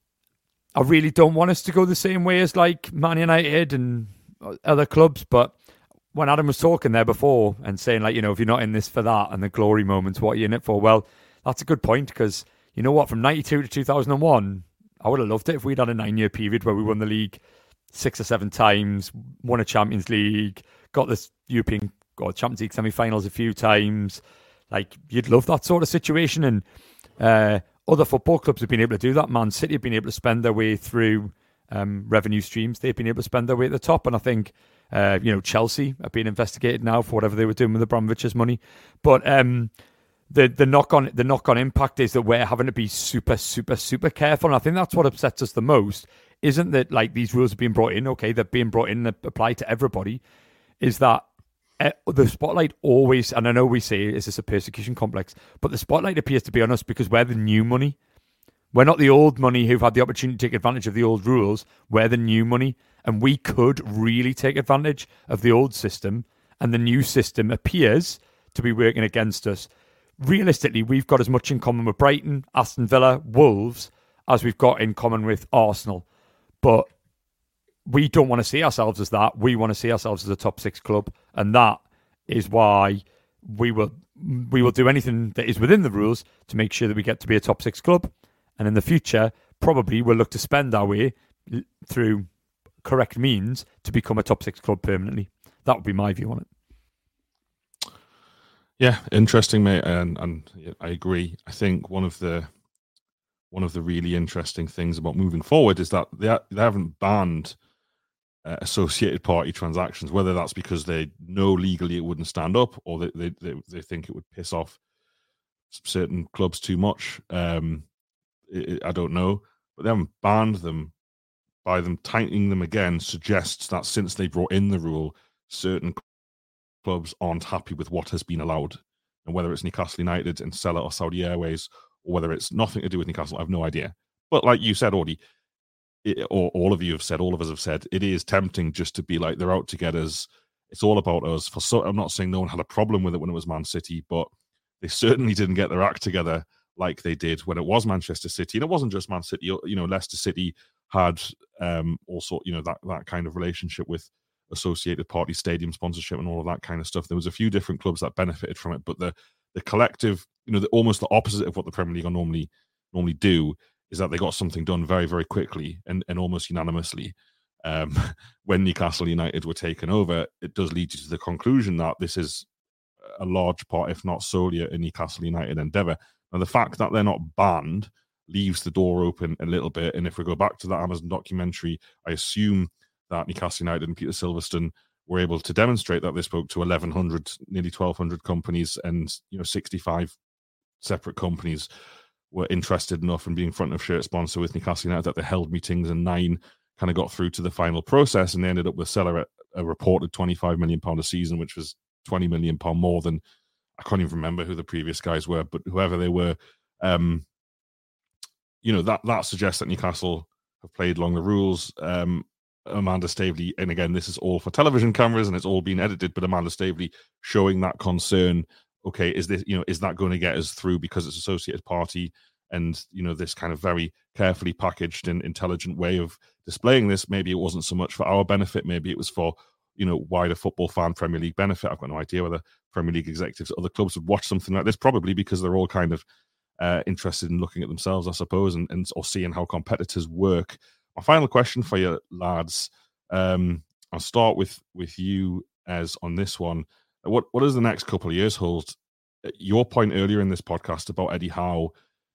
[SPEAKER 3] I really don't want us to go the same way as like Man United and other clubs, but when Adam was talking there before and saying, like, you know, if you're not in this for that and the glory moments, what are you in it for? Well, that's a good point, because you know what, from ninety-two to two thousand one, I would have loved it if we'd had a nine-year period where we won the league six or seven times, won a Champions League, got this European or Champions League semi-finals a few times. Like, you'd love that sort of situation, and uh other football clubs have been able to do that. Man City have been able to spend their way through um, revenue streams. They've been able to spend their way at the top. And I think, uh, you know, Chelsea are being investigated now for whatever they were doing with Abramovich's money. But um, the the knock on the knock on impact is that we're having to be super, super, super careful. And I think that's what upsets us the most. Isn't that, like, these rules are being brought in? Okay, they're being brought in and applied to everybody. Is that Uh, the spotlight always, and I know we say, is this a persecution complex, but the spotlight appears to be on us because we're the new money. We're not the old money who've had the opportunity to take advantage of the old rules. We're the new money, and we could really take advantage of the old system, and the new system appears to be working against us. Realistically, we've got as much in common with Brighton, Aston Villa, Wolves as we've got in common with Arsenal, but we don't want to see ourselves as that. We want to see ourselves as a top six club, and that is why we will we will do anything that is within the rules to make sure that we get to be a top six club. And in the future, probably we'll look to spend our way through correct means to become a top six club permanently. That would be my view on it.
[SPEAKER 2] Yeah, interesting, mate, and and I agree. I think one of the one of the really interesting things about moving forward is that they they haven't banned Uh, associated party transactions, whether that's because they know legally it wouldn't stand up, or they they, they, they think it would piss off certain clubs too much. Um, it, I don't know, but they haven't banned them. By them tightening them again suggests that since they brought in the rule, certain clubs aren't happy with what has been allowed, and whether it's Newcastle United and Salah or Saudi Airways, or whether it's nothing to do with Newcastle, I have no idea. But like you said, Audie, It, or all of you have said, all of us have said, it is tempting just to be like, they're out to get us. It's all about us. For so, I'm not saying no one had a problem with it when it was Man City, but they certainly didn't get their act together like they did when it was Manchester City. And it wasn't just Man City. You know, Leicester City had um, also, you know, that, that kind of relationship with associated party stadium sponsorship and all of that kind of stuff. There was a few different clubs that benefited from it, but the the collective, you know, the, almost the opposite of what the Premier League normally normally do is that they got something done very, very quickly and, and almost unanimously. Um, when Newcastle United were taken over, it does lead you to the conclusion that this is a large part, if not solely, a Newcastle United endeavour. And the fact that they're not banned leaves the door open a little bit. And if we go back to that Amazon documentary, I assume that Newcastle United and Peter Silverstone were able to demonstrate that they spoke to eleven hundred, nearly twelve hundred companies and, you know, sixty-five separate companies were interested enough in being front of shirt sponsor with Newcastle United that they held meetings, and nine kind of got through to the final process, and they ended up with Seller at a reported twenty-five million pounds a season, which was twenty million pounds more than, I can't even remember who the previous guys were, but whoever they were, um, you know, that, that suggests that Newcastle have played along the rules. Um, Amanda Staveley, and again, this is all for television cameras and it's all been edited, but Amanda Staveley showing that concern. Okay, is this, you know, is that going to get us through because it's associated party, and, you know, this kind of very carefully packaged and intelligent way of displaying this? Maybe it wasn't so much for our benefit. Maybe it was for, you know, wider football fan Premier League benefit. I've got no idea whether Premier League executives at other clubs would watch something like this, probably because they're all kind of uh, interested in looking at themselves, I suppose, and, and or seeing how competitors work. My final question for you, lads, um, I'll start with with you, as on this one. What what does the next couple of years hold? Your point earlier in this podcast about Eddie Howe,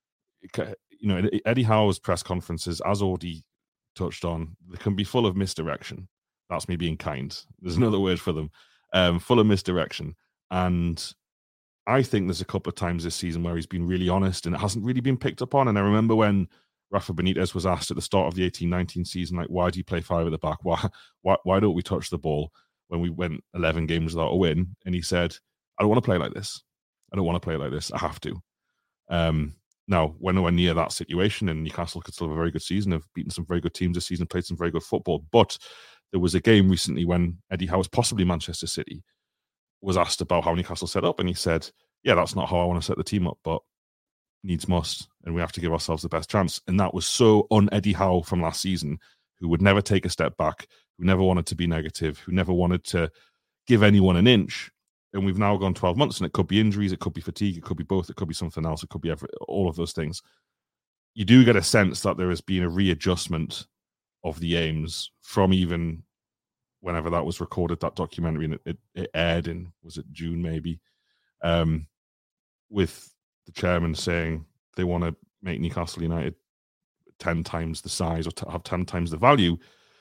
[SPEAKER 2] you know, Eddie Howe's press conferences, as already touched on, they can be full of misdirection. That's me being kind. There's another word for them. Um, full of misdirection. And I think there's a couple of times this season where he's been really honest and it hasn't really been picked up on. And I remember when Rafa Benitez was asked at the start of the eighteen nineteen season, like, why do you play five at the back? Why, why, why don't we touch the ball when we went eleven games without a win? And he said, I don't want to play like this. I don't want to play like this. I have to. Um, now, we're nowhere near that situation, and Newcastle could still have a very good season, have beaten some very good teams this season, played some very good football. But there was a game recently when Eddie Howe, possibly Manchester City, was asked about how Newcastle set up, and he said, yeah, that's not how I want to set the team up, but needs must, and we have to give ourselves the best chance. And that was so un-Eddie Howe from last season, who would never take a step back, who never wanted to be negative, who never wanted to give anyone an inch. And we've now gone twelve months, and it could be injuries, it could be fatigue, it could be both, it could be something else, it could be every, all of those things. You do get a sense that there has been a readjustment of the aims from even whenever that was recorded, that documentary, and it, it, it aired in, was it June maybe, um, with the chairman saying they want to make Newcastle United ten times the size or to have ten times the value.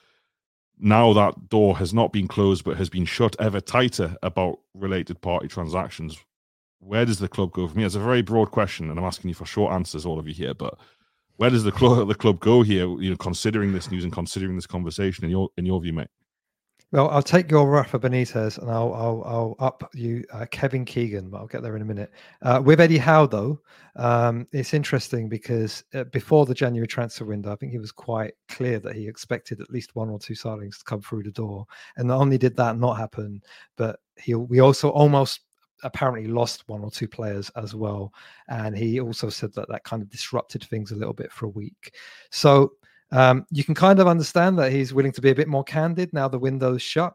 [SPEAKER 2] Now that door has not been closed but has been shut ever tighter about related party transactions. Where does the club go from here? It's a very broad question, and I'm asking you for short answers, all of you here, but where does the club the club go here, you know, considering this news and considering this conversation, in your in your view, mate?
[SPEAKER 5] Well, I'll take your Rafa Benitez and I'll I'll, I'll up you uh, Kevin Keegan, but I'll get there in a minute. Uh, with Eddie Howe, though, um, it's interesting because uh, before the January transfer window, I think he was quite clear that he expected at least one or two signings to come through the door. And not only did that not happen, but he we also almost apparently lost one or two players as well. And he also said that that kind of disrupted things a little bit for a week. So Um, you can kind of understand that he's willing to be a bit more candid now the window's shut.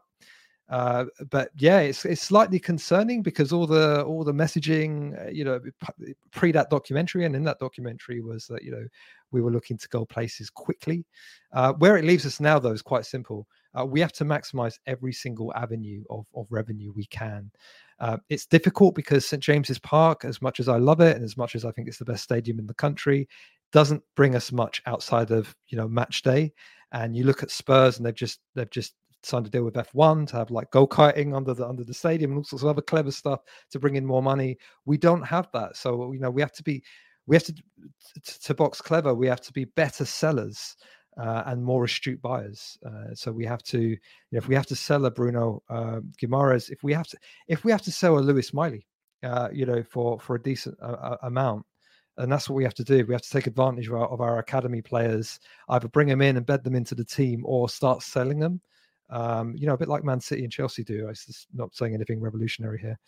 [SPEAKER 5] Uh, but yeah, it's it's slightly concerning because all the all the messaging, uh, you know, pre that documentary and in that documentary was that, you know, we were looking to go places quickly. Uh, where it leaves us now, though, is quite simple. Uh, we have to maximize every single avenue of, of revenue we can. Uh, it's difficult because Saint James's Park, as much as I love it and as much as I think it's the best stadium in the country, doesn't bring us much outside of, you know, match day. And you look at Spurs, and they've just they've just signed a deal with F one to have like go-karting under the under the stadium and all sorts of other clever stuff to bring in more money. We don't have that, so you know we have to be we have to to, to box clever. We have to be better sellers uh, and more astute buyers. Uh, so we have to, you know, if we have to sell a Bruno uh, Guimaraes, if we have to if we have to sell a Lewis Miley, uh, you know, for for a decent uh, amount. And that's what we have to do. We have to take advantage of our, of our academy players, either bring them in and bed them into the team or start selling them. Um, you know, a bit like Man City and Chelsea do. I'm not saying anything revolutionary here.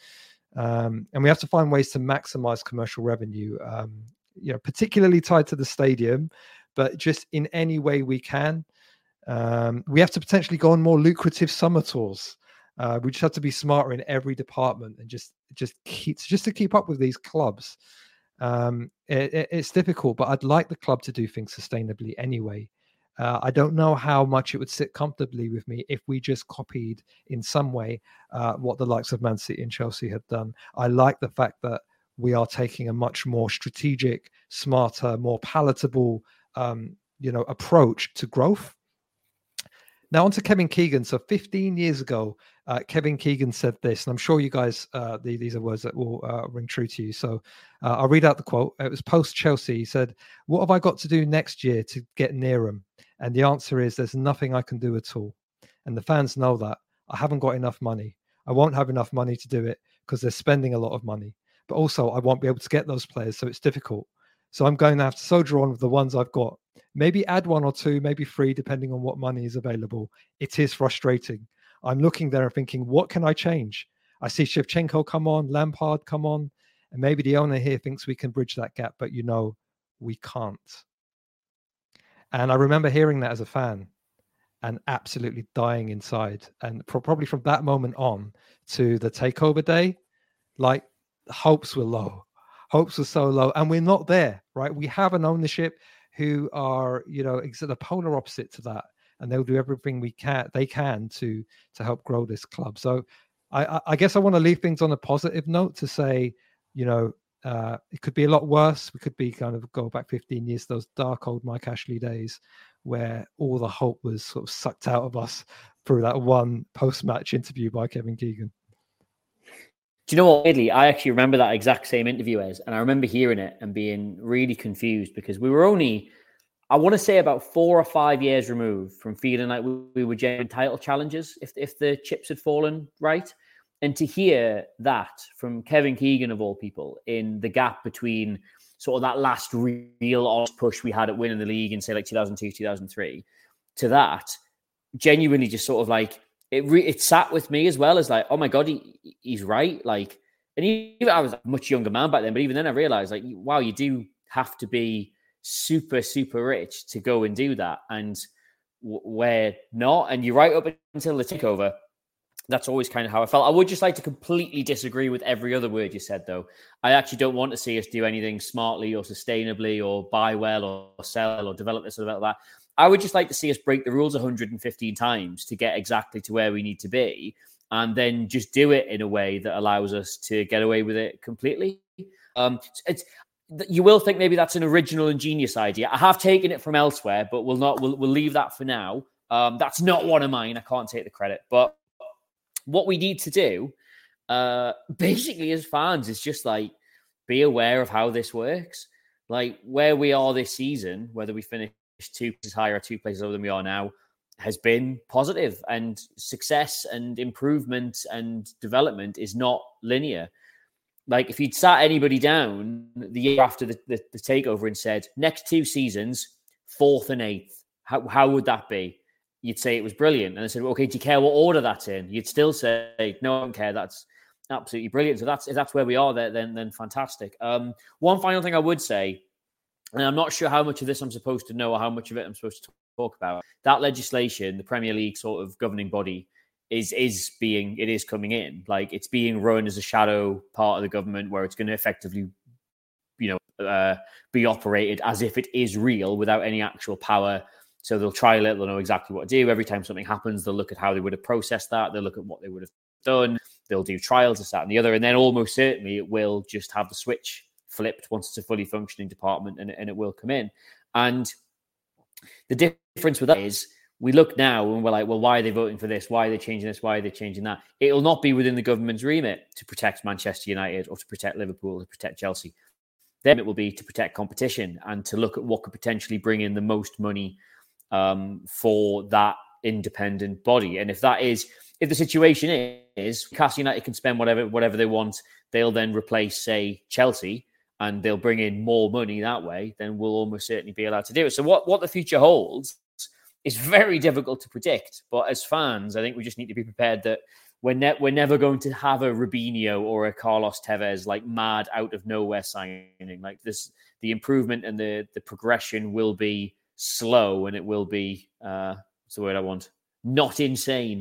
[SPEAKER 5] Um, and we have to find ways to maximize commercial revenue, um, you know, particularly tied to the stadium, but just in any way we can. Um, we have to potentially go on more lucrative summer tours. Uh, we just have to be smarter in every department and just, just keep, just to keep up with these clubs. Um, it, it, it's difficult, but I'd like the club to do things sustainably anyway. Uh, I don't know how much it would sit comfortably with me if we just copied in some way uh, what the likes of Man City and Chelsea had done. I like the fact that we are taking a much more strategic, smarter, more palatable, um, you know, approach to growth. Now on to Kevin Keegan. So fifteen years ago, Uh, Kevin Keegan said this, and I'm sure you guys, uh, the, these are words that will uh, ring true to you. So uh, I'll read out the quote. It was post-Chelsea. He said, "What have I got to do next year to get near them?" And the answer is, there's nothing I can do at all. And the fans know that. I haven't got enough money. I won't have enough money to do it because they're spending a lot of money. But also, I won't be able to get those players, so it's difficult. So I'm going to have to soldier on with the ones I've got. Maybe add one or two, maybe three, depending on what money is available. It is frustrating. I'm looking there and thinking, what can I change? I see Shevchenko come on, Lampard come on, and maybe the owner here thinks we can bridge that gap, but you know, we can't. And I remember hearing that as a fan and absolutely dying inside. And pro- probably from that moment on to the takeover day, like hopes were low. Hopes were so low, and we're not there, right? We have an ownership who are, you know, the polar opposite to that. And they'll do everything we can, they can to to help grow this club. So I, I guess I want to leave things on a positive note to say, you know, uh, it could be a lot worse. We could be kind of go back fifteen years, those dark old Mike Ashley days where all the hope was sort of sucked out of us through that one post-match interview by Kevin Keegan.
[SPEAKER 4] Do you know what, Italy? I actually remember that exact same interview as, and I remember hearing it and being really confused because we were only, I want to say about four or five years removed from feeling like we, we were genuine title challengers if if the chips had fallen right. And to hear that from Kevin Keegan, of all people, in the gap between sort of that last real honest push we had at winning the league in, say, like two thousand two, two thousand three, to that, genuinely just sort of like, it re- it sat with me as well as like, oh my God, he, he's right. Like, and even I was a much younger man back then, but even then I realized like, wow, you do have to be super, super rich to go and do that. And w- we're not. And you're right up until the takeover. That's always kind of how I felt. I would just like to completely disagree with every other word you said, though. I actually don't want to see us do anything smartly or sustainably or buy well or sell or develop this or develop that. I would just like to see us break the rules one hundred fifteen times to get exactly to where we need to be and then just do it in a way that allows us to get away with it completely. Um, it's You will think maybe that's an original and genius idea. I have taken it from elsewhere, but we'll not. We'll, we'll leave that for now. Um, that's not one of mine. I can't take the credit. But what we need to do, uh, basically as fans, is just like be aware of how this works. Like where we are this season, whether we finish two places higher or two places lower than we are now, has been positive, and success and improvement and development is not linear. Like if you'd sat anybody down the year after the, the, the takeover and said, next two seasons, fourth and eighth, how, how would that be? You'd say it was brilliant. And I said, well, okay, do you care what order that's in? You'd still say, no, I don't care. That's absolutely brilliant. So that's if that's where we are there, then, then fantastic. Um, one final thing I would say, and I'm not sure how much of this I'm supposed to know or how much of it I'm supposed to talk about. That legislation, the Premier League sort of governing body, is is being, it is coming in. Like it's being run as a shadow part of the government where it's going to effectively, you know, uh, be operated as if it is real without any actual power. So they'll trial it, they'll know exactly what to do. Every time something happens, they'll look at how they would have processed that. They'll look at what they would have done. They'll do trials, this, that, and the other. And then almost certainly it will just have the switch flipped once it's a fully functioning department, and, and it will come in. And the difference with that is we look now and we're like, well, why are they voting for this? Why are they changing this? Why are they changing that? It will not be within the government's remit to protect Manchester United or to protect Liverpool or to protect Chelsea. Then it will be to protect competition and to look at what could potentially bring in the most money um, for that independent body. And if that is, if the situation is Newcastle United can spend whatever whatever they want, they'll then replace, say, Chelsea, and they'll bring in more money that way, then we'll almost certainly be allowed to do it. So what, what the future holds is very difficult to predict. But as fans, I think we just need to be prepared that we're, ne- we're never going to have a Rubinho or a Carlos Tevez like mad out of nowhere signing. Like this, the improvement and the, the progression will be slow, and it will be, uh, what's the word I want? Not insane.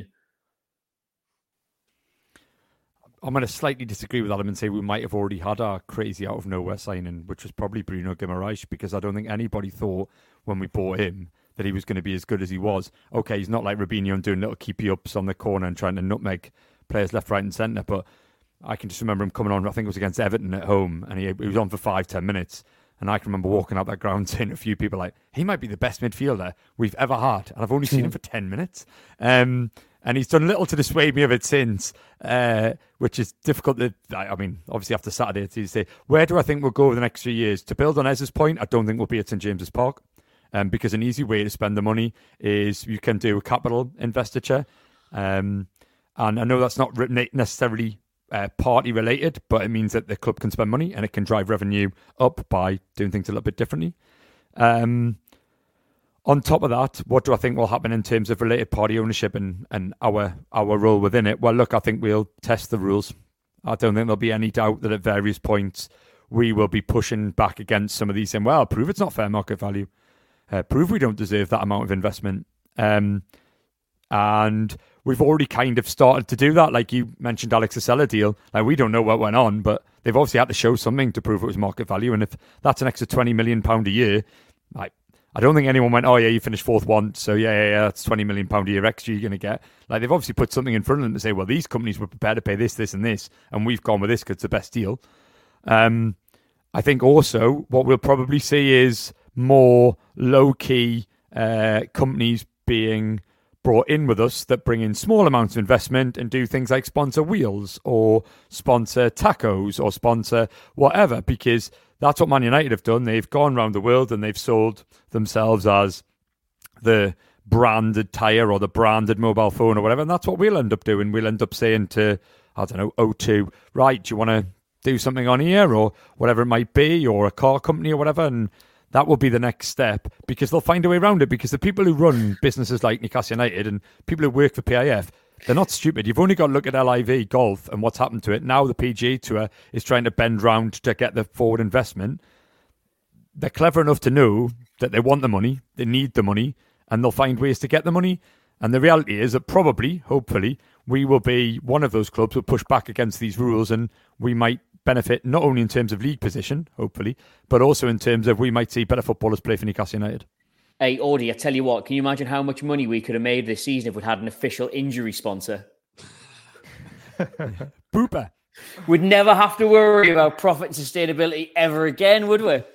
[SPEAKER 3] I'm going to slightly disagree with Adam and say we might have already had our crazy out of nowhere signing, which was probably Bruno Guimaraes, because I don't think anybody thought when we bought him that he was going to be as good as he was. Okay, he's not like Rubinho and doing little keepy ups on the corner and trying to nutmeg players left, right, and centre. But I can just remember him coming on. I think it was against Everton at home, and he, he was on for five, ten minutes. And I can remember walking out that ground saying to a few people like, he might be the best midfielder we've ever had. And I've only seen him for ten minutes. Um, and he's done little to dissuade me of it since, uh, which is difficult to, I mean, obviously after Saturday, to say, where do I think we'll go over the next few years? To build on Ez's point, I don't think we'll be at St James's Park, um, because an easy way to spend the money is you can do a capital investiture. Um, and I know that's not necessarily uh, party related, but it means that the club can spend money and it can drive revenue up by doing things a little bit differently. Um, On top of that, what do I think will happen in terms of related party ownership and, and our our role within it? Well, look, I think we'll test the rules. I don't think there'll be any doubt that at various points we will be pushing back against some of these saying, well, prove it's not fair market value. Uh, prove we don't deserve that amount of investment. Um, and we've already kind of started to do that. Like you mentioned, Alex Sella deal. Like, we don't know what went on, but they've obviously had to show something to prove it was market value. And if that's an extra twenty million pounds a year, like, I don't think anyone went, oh, yeah, you finished fourth once, so yeah, yeah, yeah, that's twenty million pounds a year extra you're going to get. Like, they've obviously put something in front of them to say, well, these companies were prepared to pay this, this, and this, and we've gone with this because it's the best deal. Um, I think also what we'll probably see is more low-key uh, companies being brought in with us that bring in small amounts of investment and do things like sponsor wheels or sponsor tacos or sponsor whatever, because that's what Man United have done. They've gone around the world and they've sold themselves as the branded tyre or the branded mobile phone or whatever. And that's what we'll end up doing. We'll end up saying to, I don't know, O two, right, do you want to do something on here or whatever it might be, or a car company or whatever? And that will be the next step, because they'll find a way around it, because the people who run businesses like Newcastle United and people who work for P I F, they're not stupid. You've only got to look at L I V Golf and what's happened to it. Now the P G A Tour is trying to bend round to get the forward investment. They're clever enough to know that they want the money, they need the money, and they'll find ways to get the money. And the reality is that probably, hopefully, we will be one of those clubs who push back against these rules, and we might benefit not only in terms of league position, hopefully, but also in terms of we might see better footballers play for Newcastle United.
[SPEAKER 4] Hey, Audie, I tell you what, can you imagine how much money we could have made this season if we'd had an official injury sponsor?
[SPEAKER 3] Booper.
[SPEAKER 4] We'd never have to worry about profit and sustainability ever again, would we?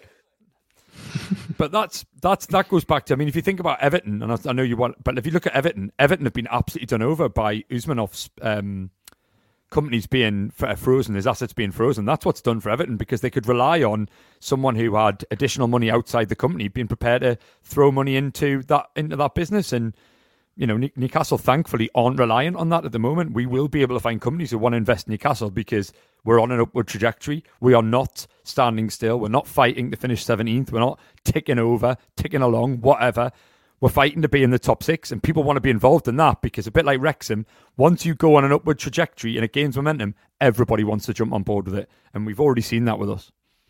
[SPEAKER 3] But that's that's that goes back to, I mean, if you think about Everton, and I, I know you want, but if you look at Everton, Everton have been absolutely done over by Usmanov's um, companies being frozen, his assets being frozen. That's what's done for Everton, because they could rely on someone who had additional money outside the company being prepared to throw money into that into that business. And you know, Newcastle thankfully aren't reliant on that at the moment. We will be able to find companies who want to invest in Newcastle because we're on an upward trajectory. We are not standing still. We're not fighting to finish seventeenth. We're not ticking over, ticking along, whatever. We're fighting to be in the top six, and people want to be involved in that, because a bit like Wrexham, once you go on an upward trajectory and it gains momentum, everybody wants to jump on board with it. And we've already seen that with us.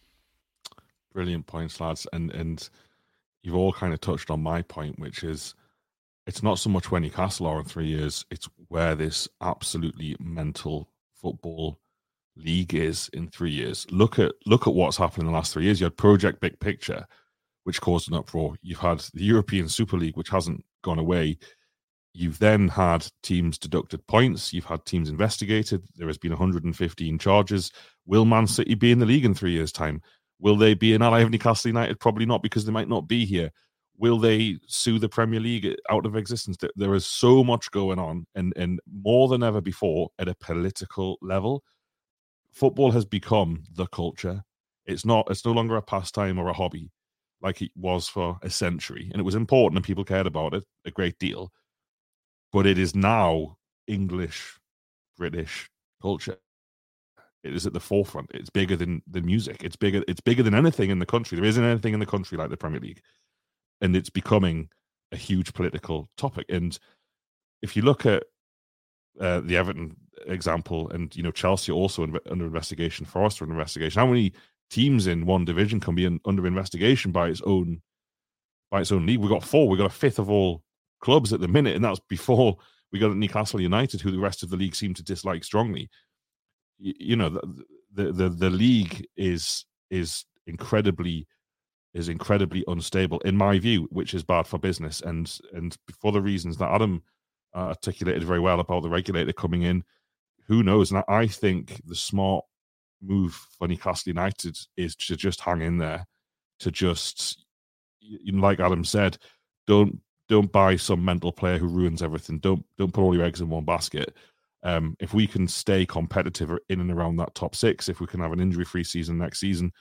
[SPEAKER 2] Brilliant points, lads. And, and you've all kind of touched on my point, which is it's not so much where Newcastle are in three years, it's where this absolutely mental football league is in three years. Look at look at what's happened in the last three years. You had Project Big Picture, which caused an uproar. You've had the European Super League, which hasn't gone away. You've then had teams deducted points. You've had teams investigated. There has been one hundred fifteen charges. Will Man City be in the league in three years' time? Will they be an ally of Newcastle United? Probably not, because they might not be here. Will they sue the Premier League out of existence? There is so much going on, and, and more than ever before at a political level. Football has become the culture. It's not. It's no longer a pastime or a hobby like it was for a century. And it was important and people cared about it a great deal. But it is now English, British culture. It is at the forefront. It's bigger than, than music. It's bigger, it's bigger than anything in the country. There isn't anything in the country like the Premier League. And it's becoming a huge political topic. And if you look at uh, the Everton example, and you know, Chelsea also in, under investigation, Forest under investigation, how many teams in one division can be in, under investigation by its own by its own league? We got four. We got a fifth of all clubs at the minute, and that's before we got Newcastle United, who the rest of the league seem to dislike strongly. You, you know, the, the the the league is is incredibly is incredibly unstable in my view, which is bad for business, and and for the reasons that Adam uh, articulated very well about the regulator coming in. Who knows? And I, I think the smart move for Newcastle United is to just hang in there, to just, like Adam said, don't don't buy some mental player who ruins everything. Don't don't put all your eggs in one basket. Um, if we can stay competitive in and around that top six, if we can have an injury-free season next season,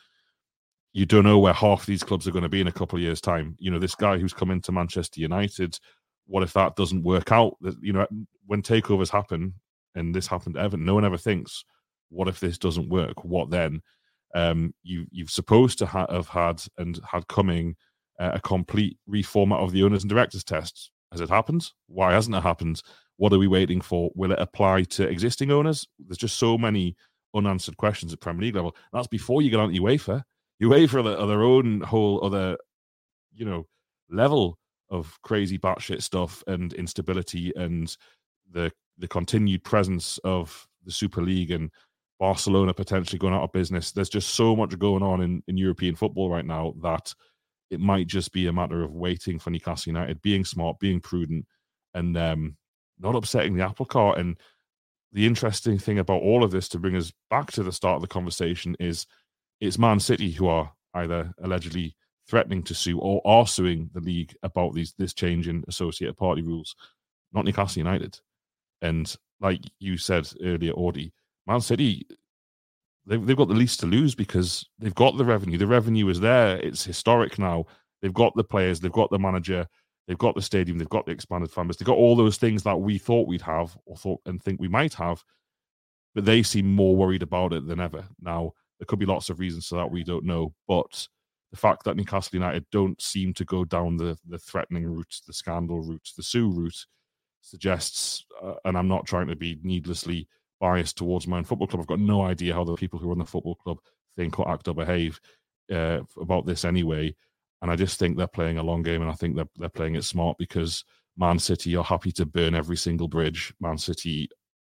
[SPEAKER 2] you don't know where half these clubs are going to be in a couple of years' time. You know, this guy who's come into Manchester United, what if that doesn't work out? You know, when takeovers happen, and this happened to Everton, no one ever thinks, what if this doesn't work? What then? Um, you, you've supposed to ha- have had and had coming uh, a complete reformat of the owners and directors tests. Has it happened? Why hasn't it happened? What are we waiting for? Will it apply to existing owners? There's just so many unanswered questions at Premier League level. That's before you get on to UEFA. UEFA are, the, are their own whole other, you know, level of crazy batshit stuff and instability, and the the continued presence of the Super League and Barcelona potentially going out of business. There's just so much going on in, in European football right now that it might just be a matter of waiting for Newcastle United, being smart, being prudent, and um, not upsetting the apple cart. And the interesting thing about all of this, to bring us back to the start of the conversation, is it's Man City who are either allegedly threatening to sue or are suing the league about these this change in associated party rules, not Newcastle United. And like you said earlier, Audie, Man City, they've, they've got the least to lose because they've got the revenue. The revenue is there. It's historic now. They've got the players. They've got the manager. They've got the stadium. They've got the expanded fan base. They've got all those things that we thought we'd have or thought and think we might have, but they seem more worried about it than ever. Now, there could be lots of reasons for that we don't know, but the fact that Newcastle United don't seem to go down the, the threatening route, the scandal route, the sue route, suggests, uh, and I'm not trying to be needlessly biased towards my own football club. I've got no idea how the people who run the football club think or act or behave uh, about this anyway. And I just think they're playing a long game, and I think they're, they're playing it smart because Man City are happy to burn every single bridge. Man City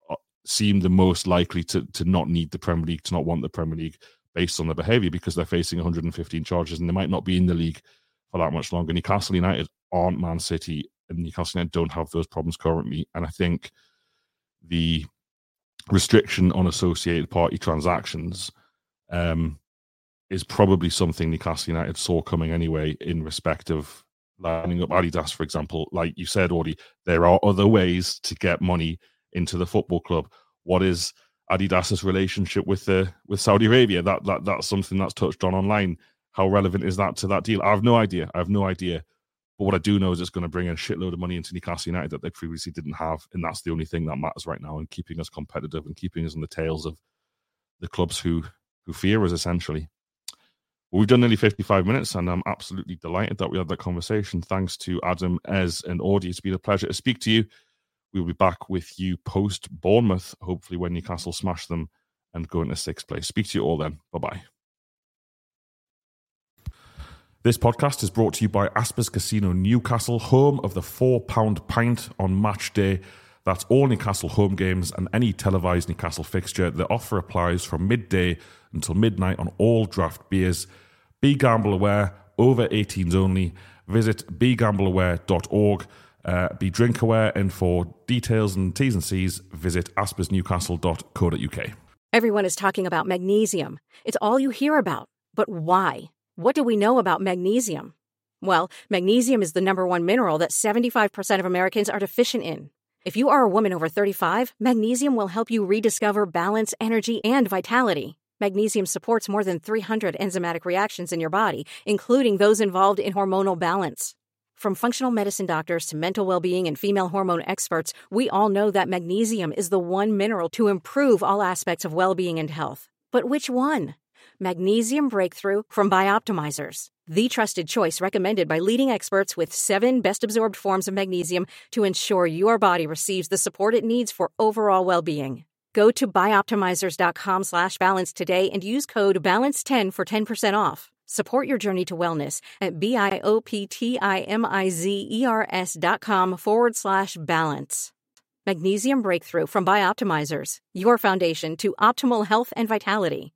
[SPEAKER 2] seem the most likely to, to not need the Premier League, to not want the Premier League based on their behaviour because they're facing one hundred fifteen charges and they might not be in the league for that much longer. Newcastle United aren't Man City, and Newcastle United don't have those problems currently. And I think the restriction on associated party transactions um, is probably something Newcastle United saw coming anyway, in respect of lining up Adidas, for example. Like you said, Audie, there are other ways to get money into the football club. What is Adidas's relationship with the with Saudi Arabia? That that that's something that's touched on online. How relevant is that to that deal? I have no idea. I have no idea. But what I do know is it's going to bring a shitload of money into Newcastle United that they previously didn't have, and that's the only thing that matters right now, and keeping us competitive and keeping us on the tails of the clubs who who fear us, essentially. Well, we've done nearly fifty-five minutes, and I'm absolutely delighted that we had that conversation. Thanks to Adam, Ez, and Audie. It's been a pleasure to speak to you. We'll be back with you post Bournemouth, hopefully when Newcastle smash them and go into sixth place. Speak to you all then. Bye-bye. This podcast is brought to you by Aspers Casino Newcastle, home of the four pound pint on match day. That's all Newcastle home games and any televised Newcastle fixture. The offer applies from midday until midnight on all draft beers. Be gamble aware, over eighteens only. Visit be gamble aware dot org. Uh, be drink aware, and for details and T's and C's, visit aspers newcastle dot co dot uk.
[SPEAKER 8] Everyone is talking about magnesium. It's all you hear about. But why? What do we know about magnesium? Well, magnesium is the number one mineral that seventy-five percent of Americans are deficient in. If you are a woman over thirty-five, magnesium will help you rediscover balance, energy, and vitality. Magnesium supports more than three hundred enzymatic reactions in your body, including those involved in hormonal balance. From functional medicine doctors to mental well-being and female hormone experts, we all know that magnesium is the one mineral to improve all aspects of well-being and health. But which one? Magnesium Breakthrough from Bioptimizers, the trusted choice recommended by leading experts with seven best-absorbed forms of magnesium to ensure your body receives the support it needs for overall well-being. Go to bioptimizers.com slash balance today and use code balance ten for ten percent off. Support your journey to wellness at B-I-O-P-T-I-M-I-Z-E-R-S dot com forward slash balance. Magnesium Breakthrough from Bioptimizers, your foundation to optimal health and vitality.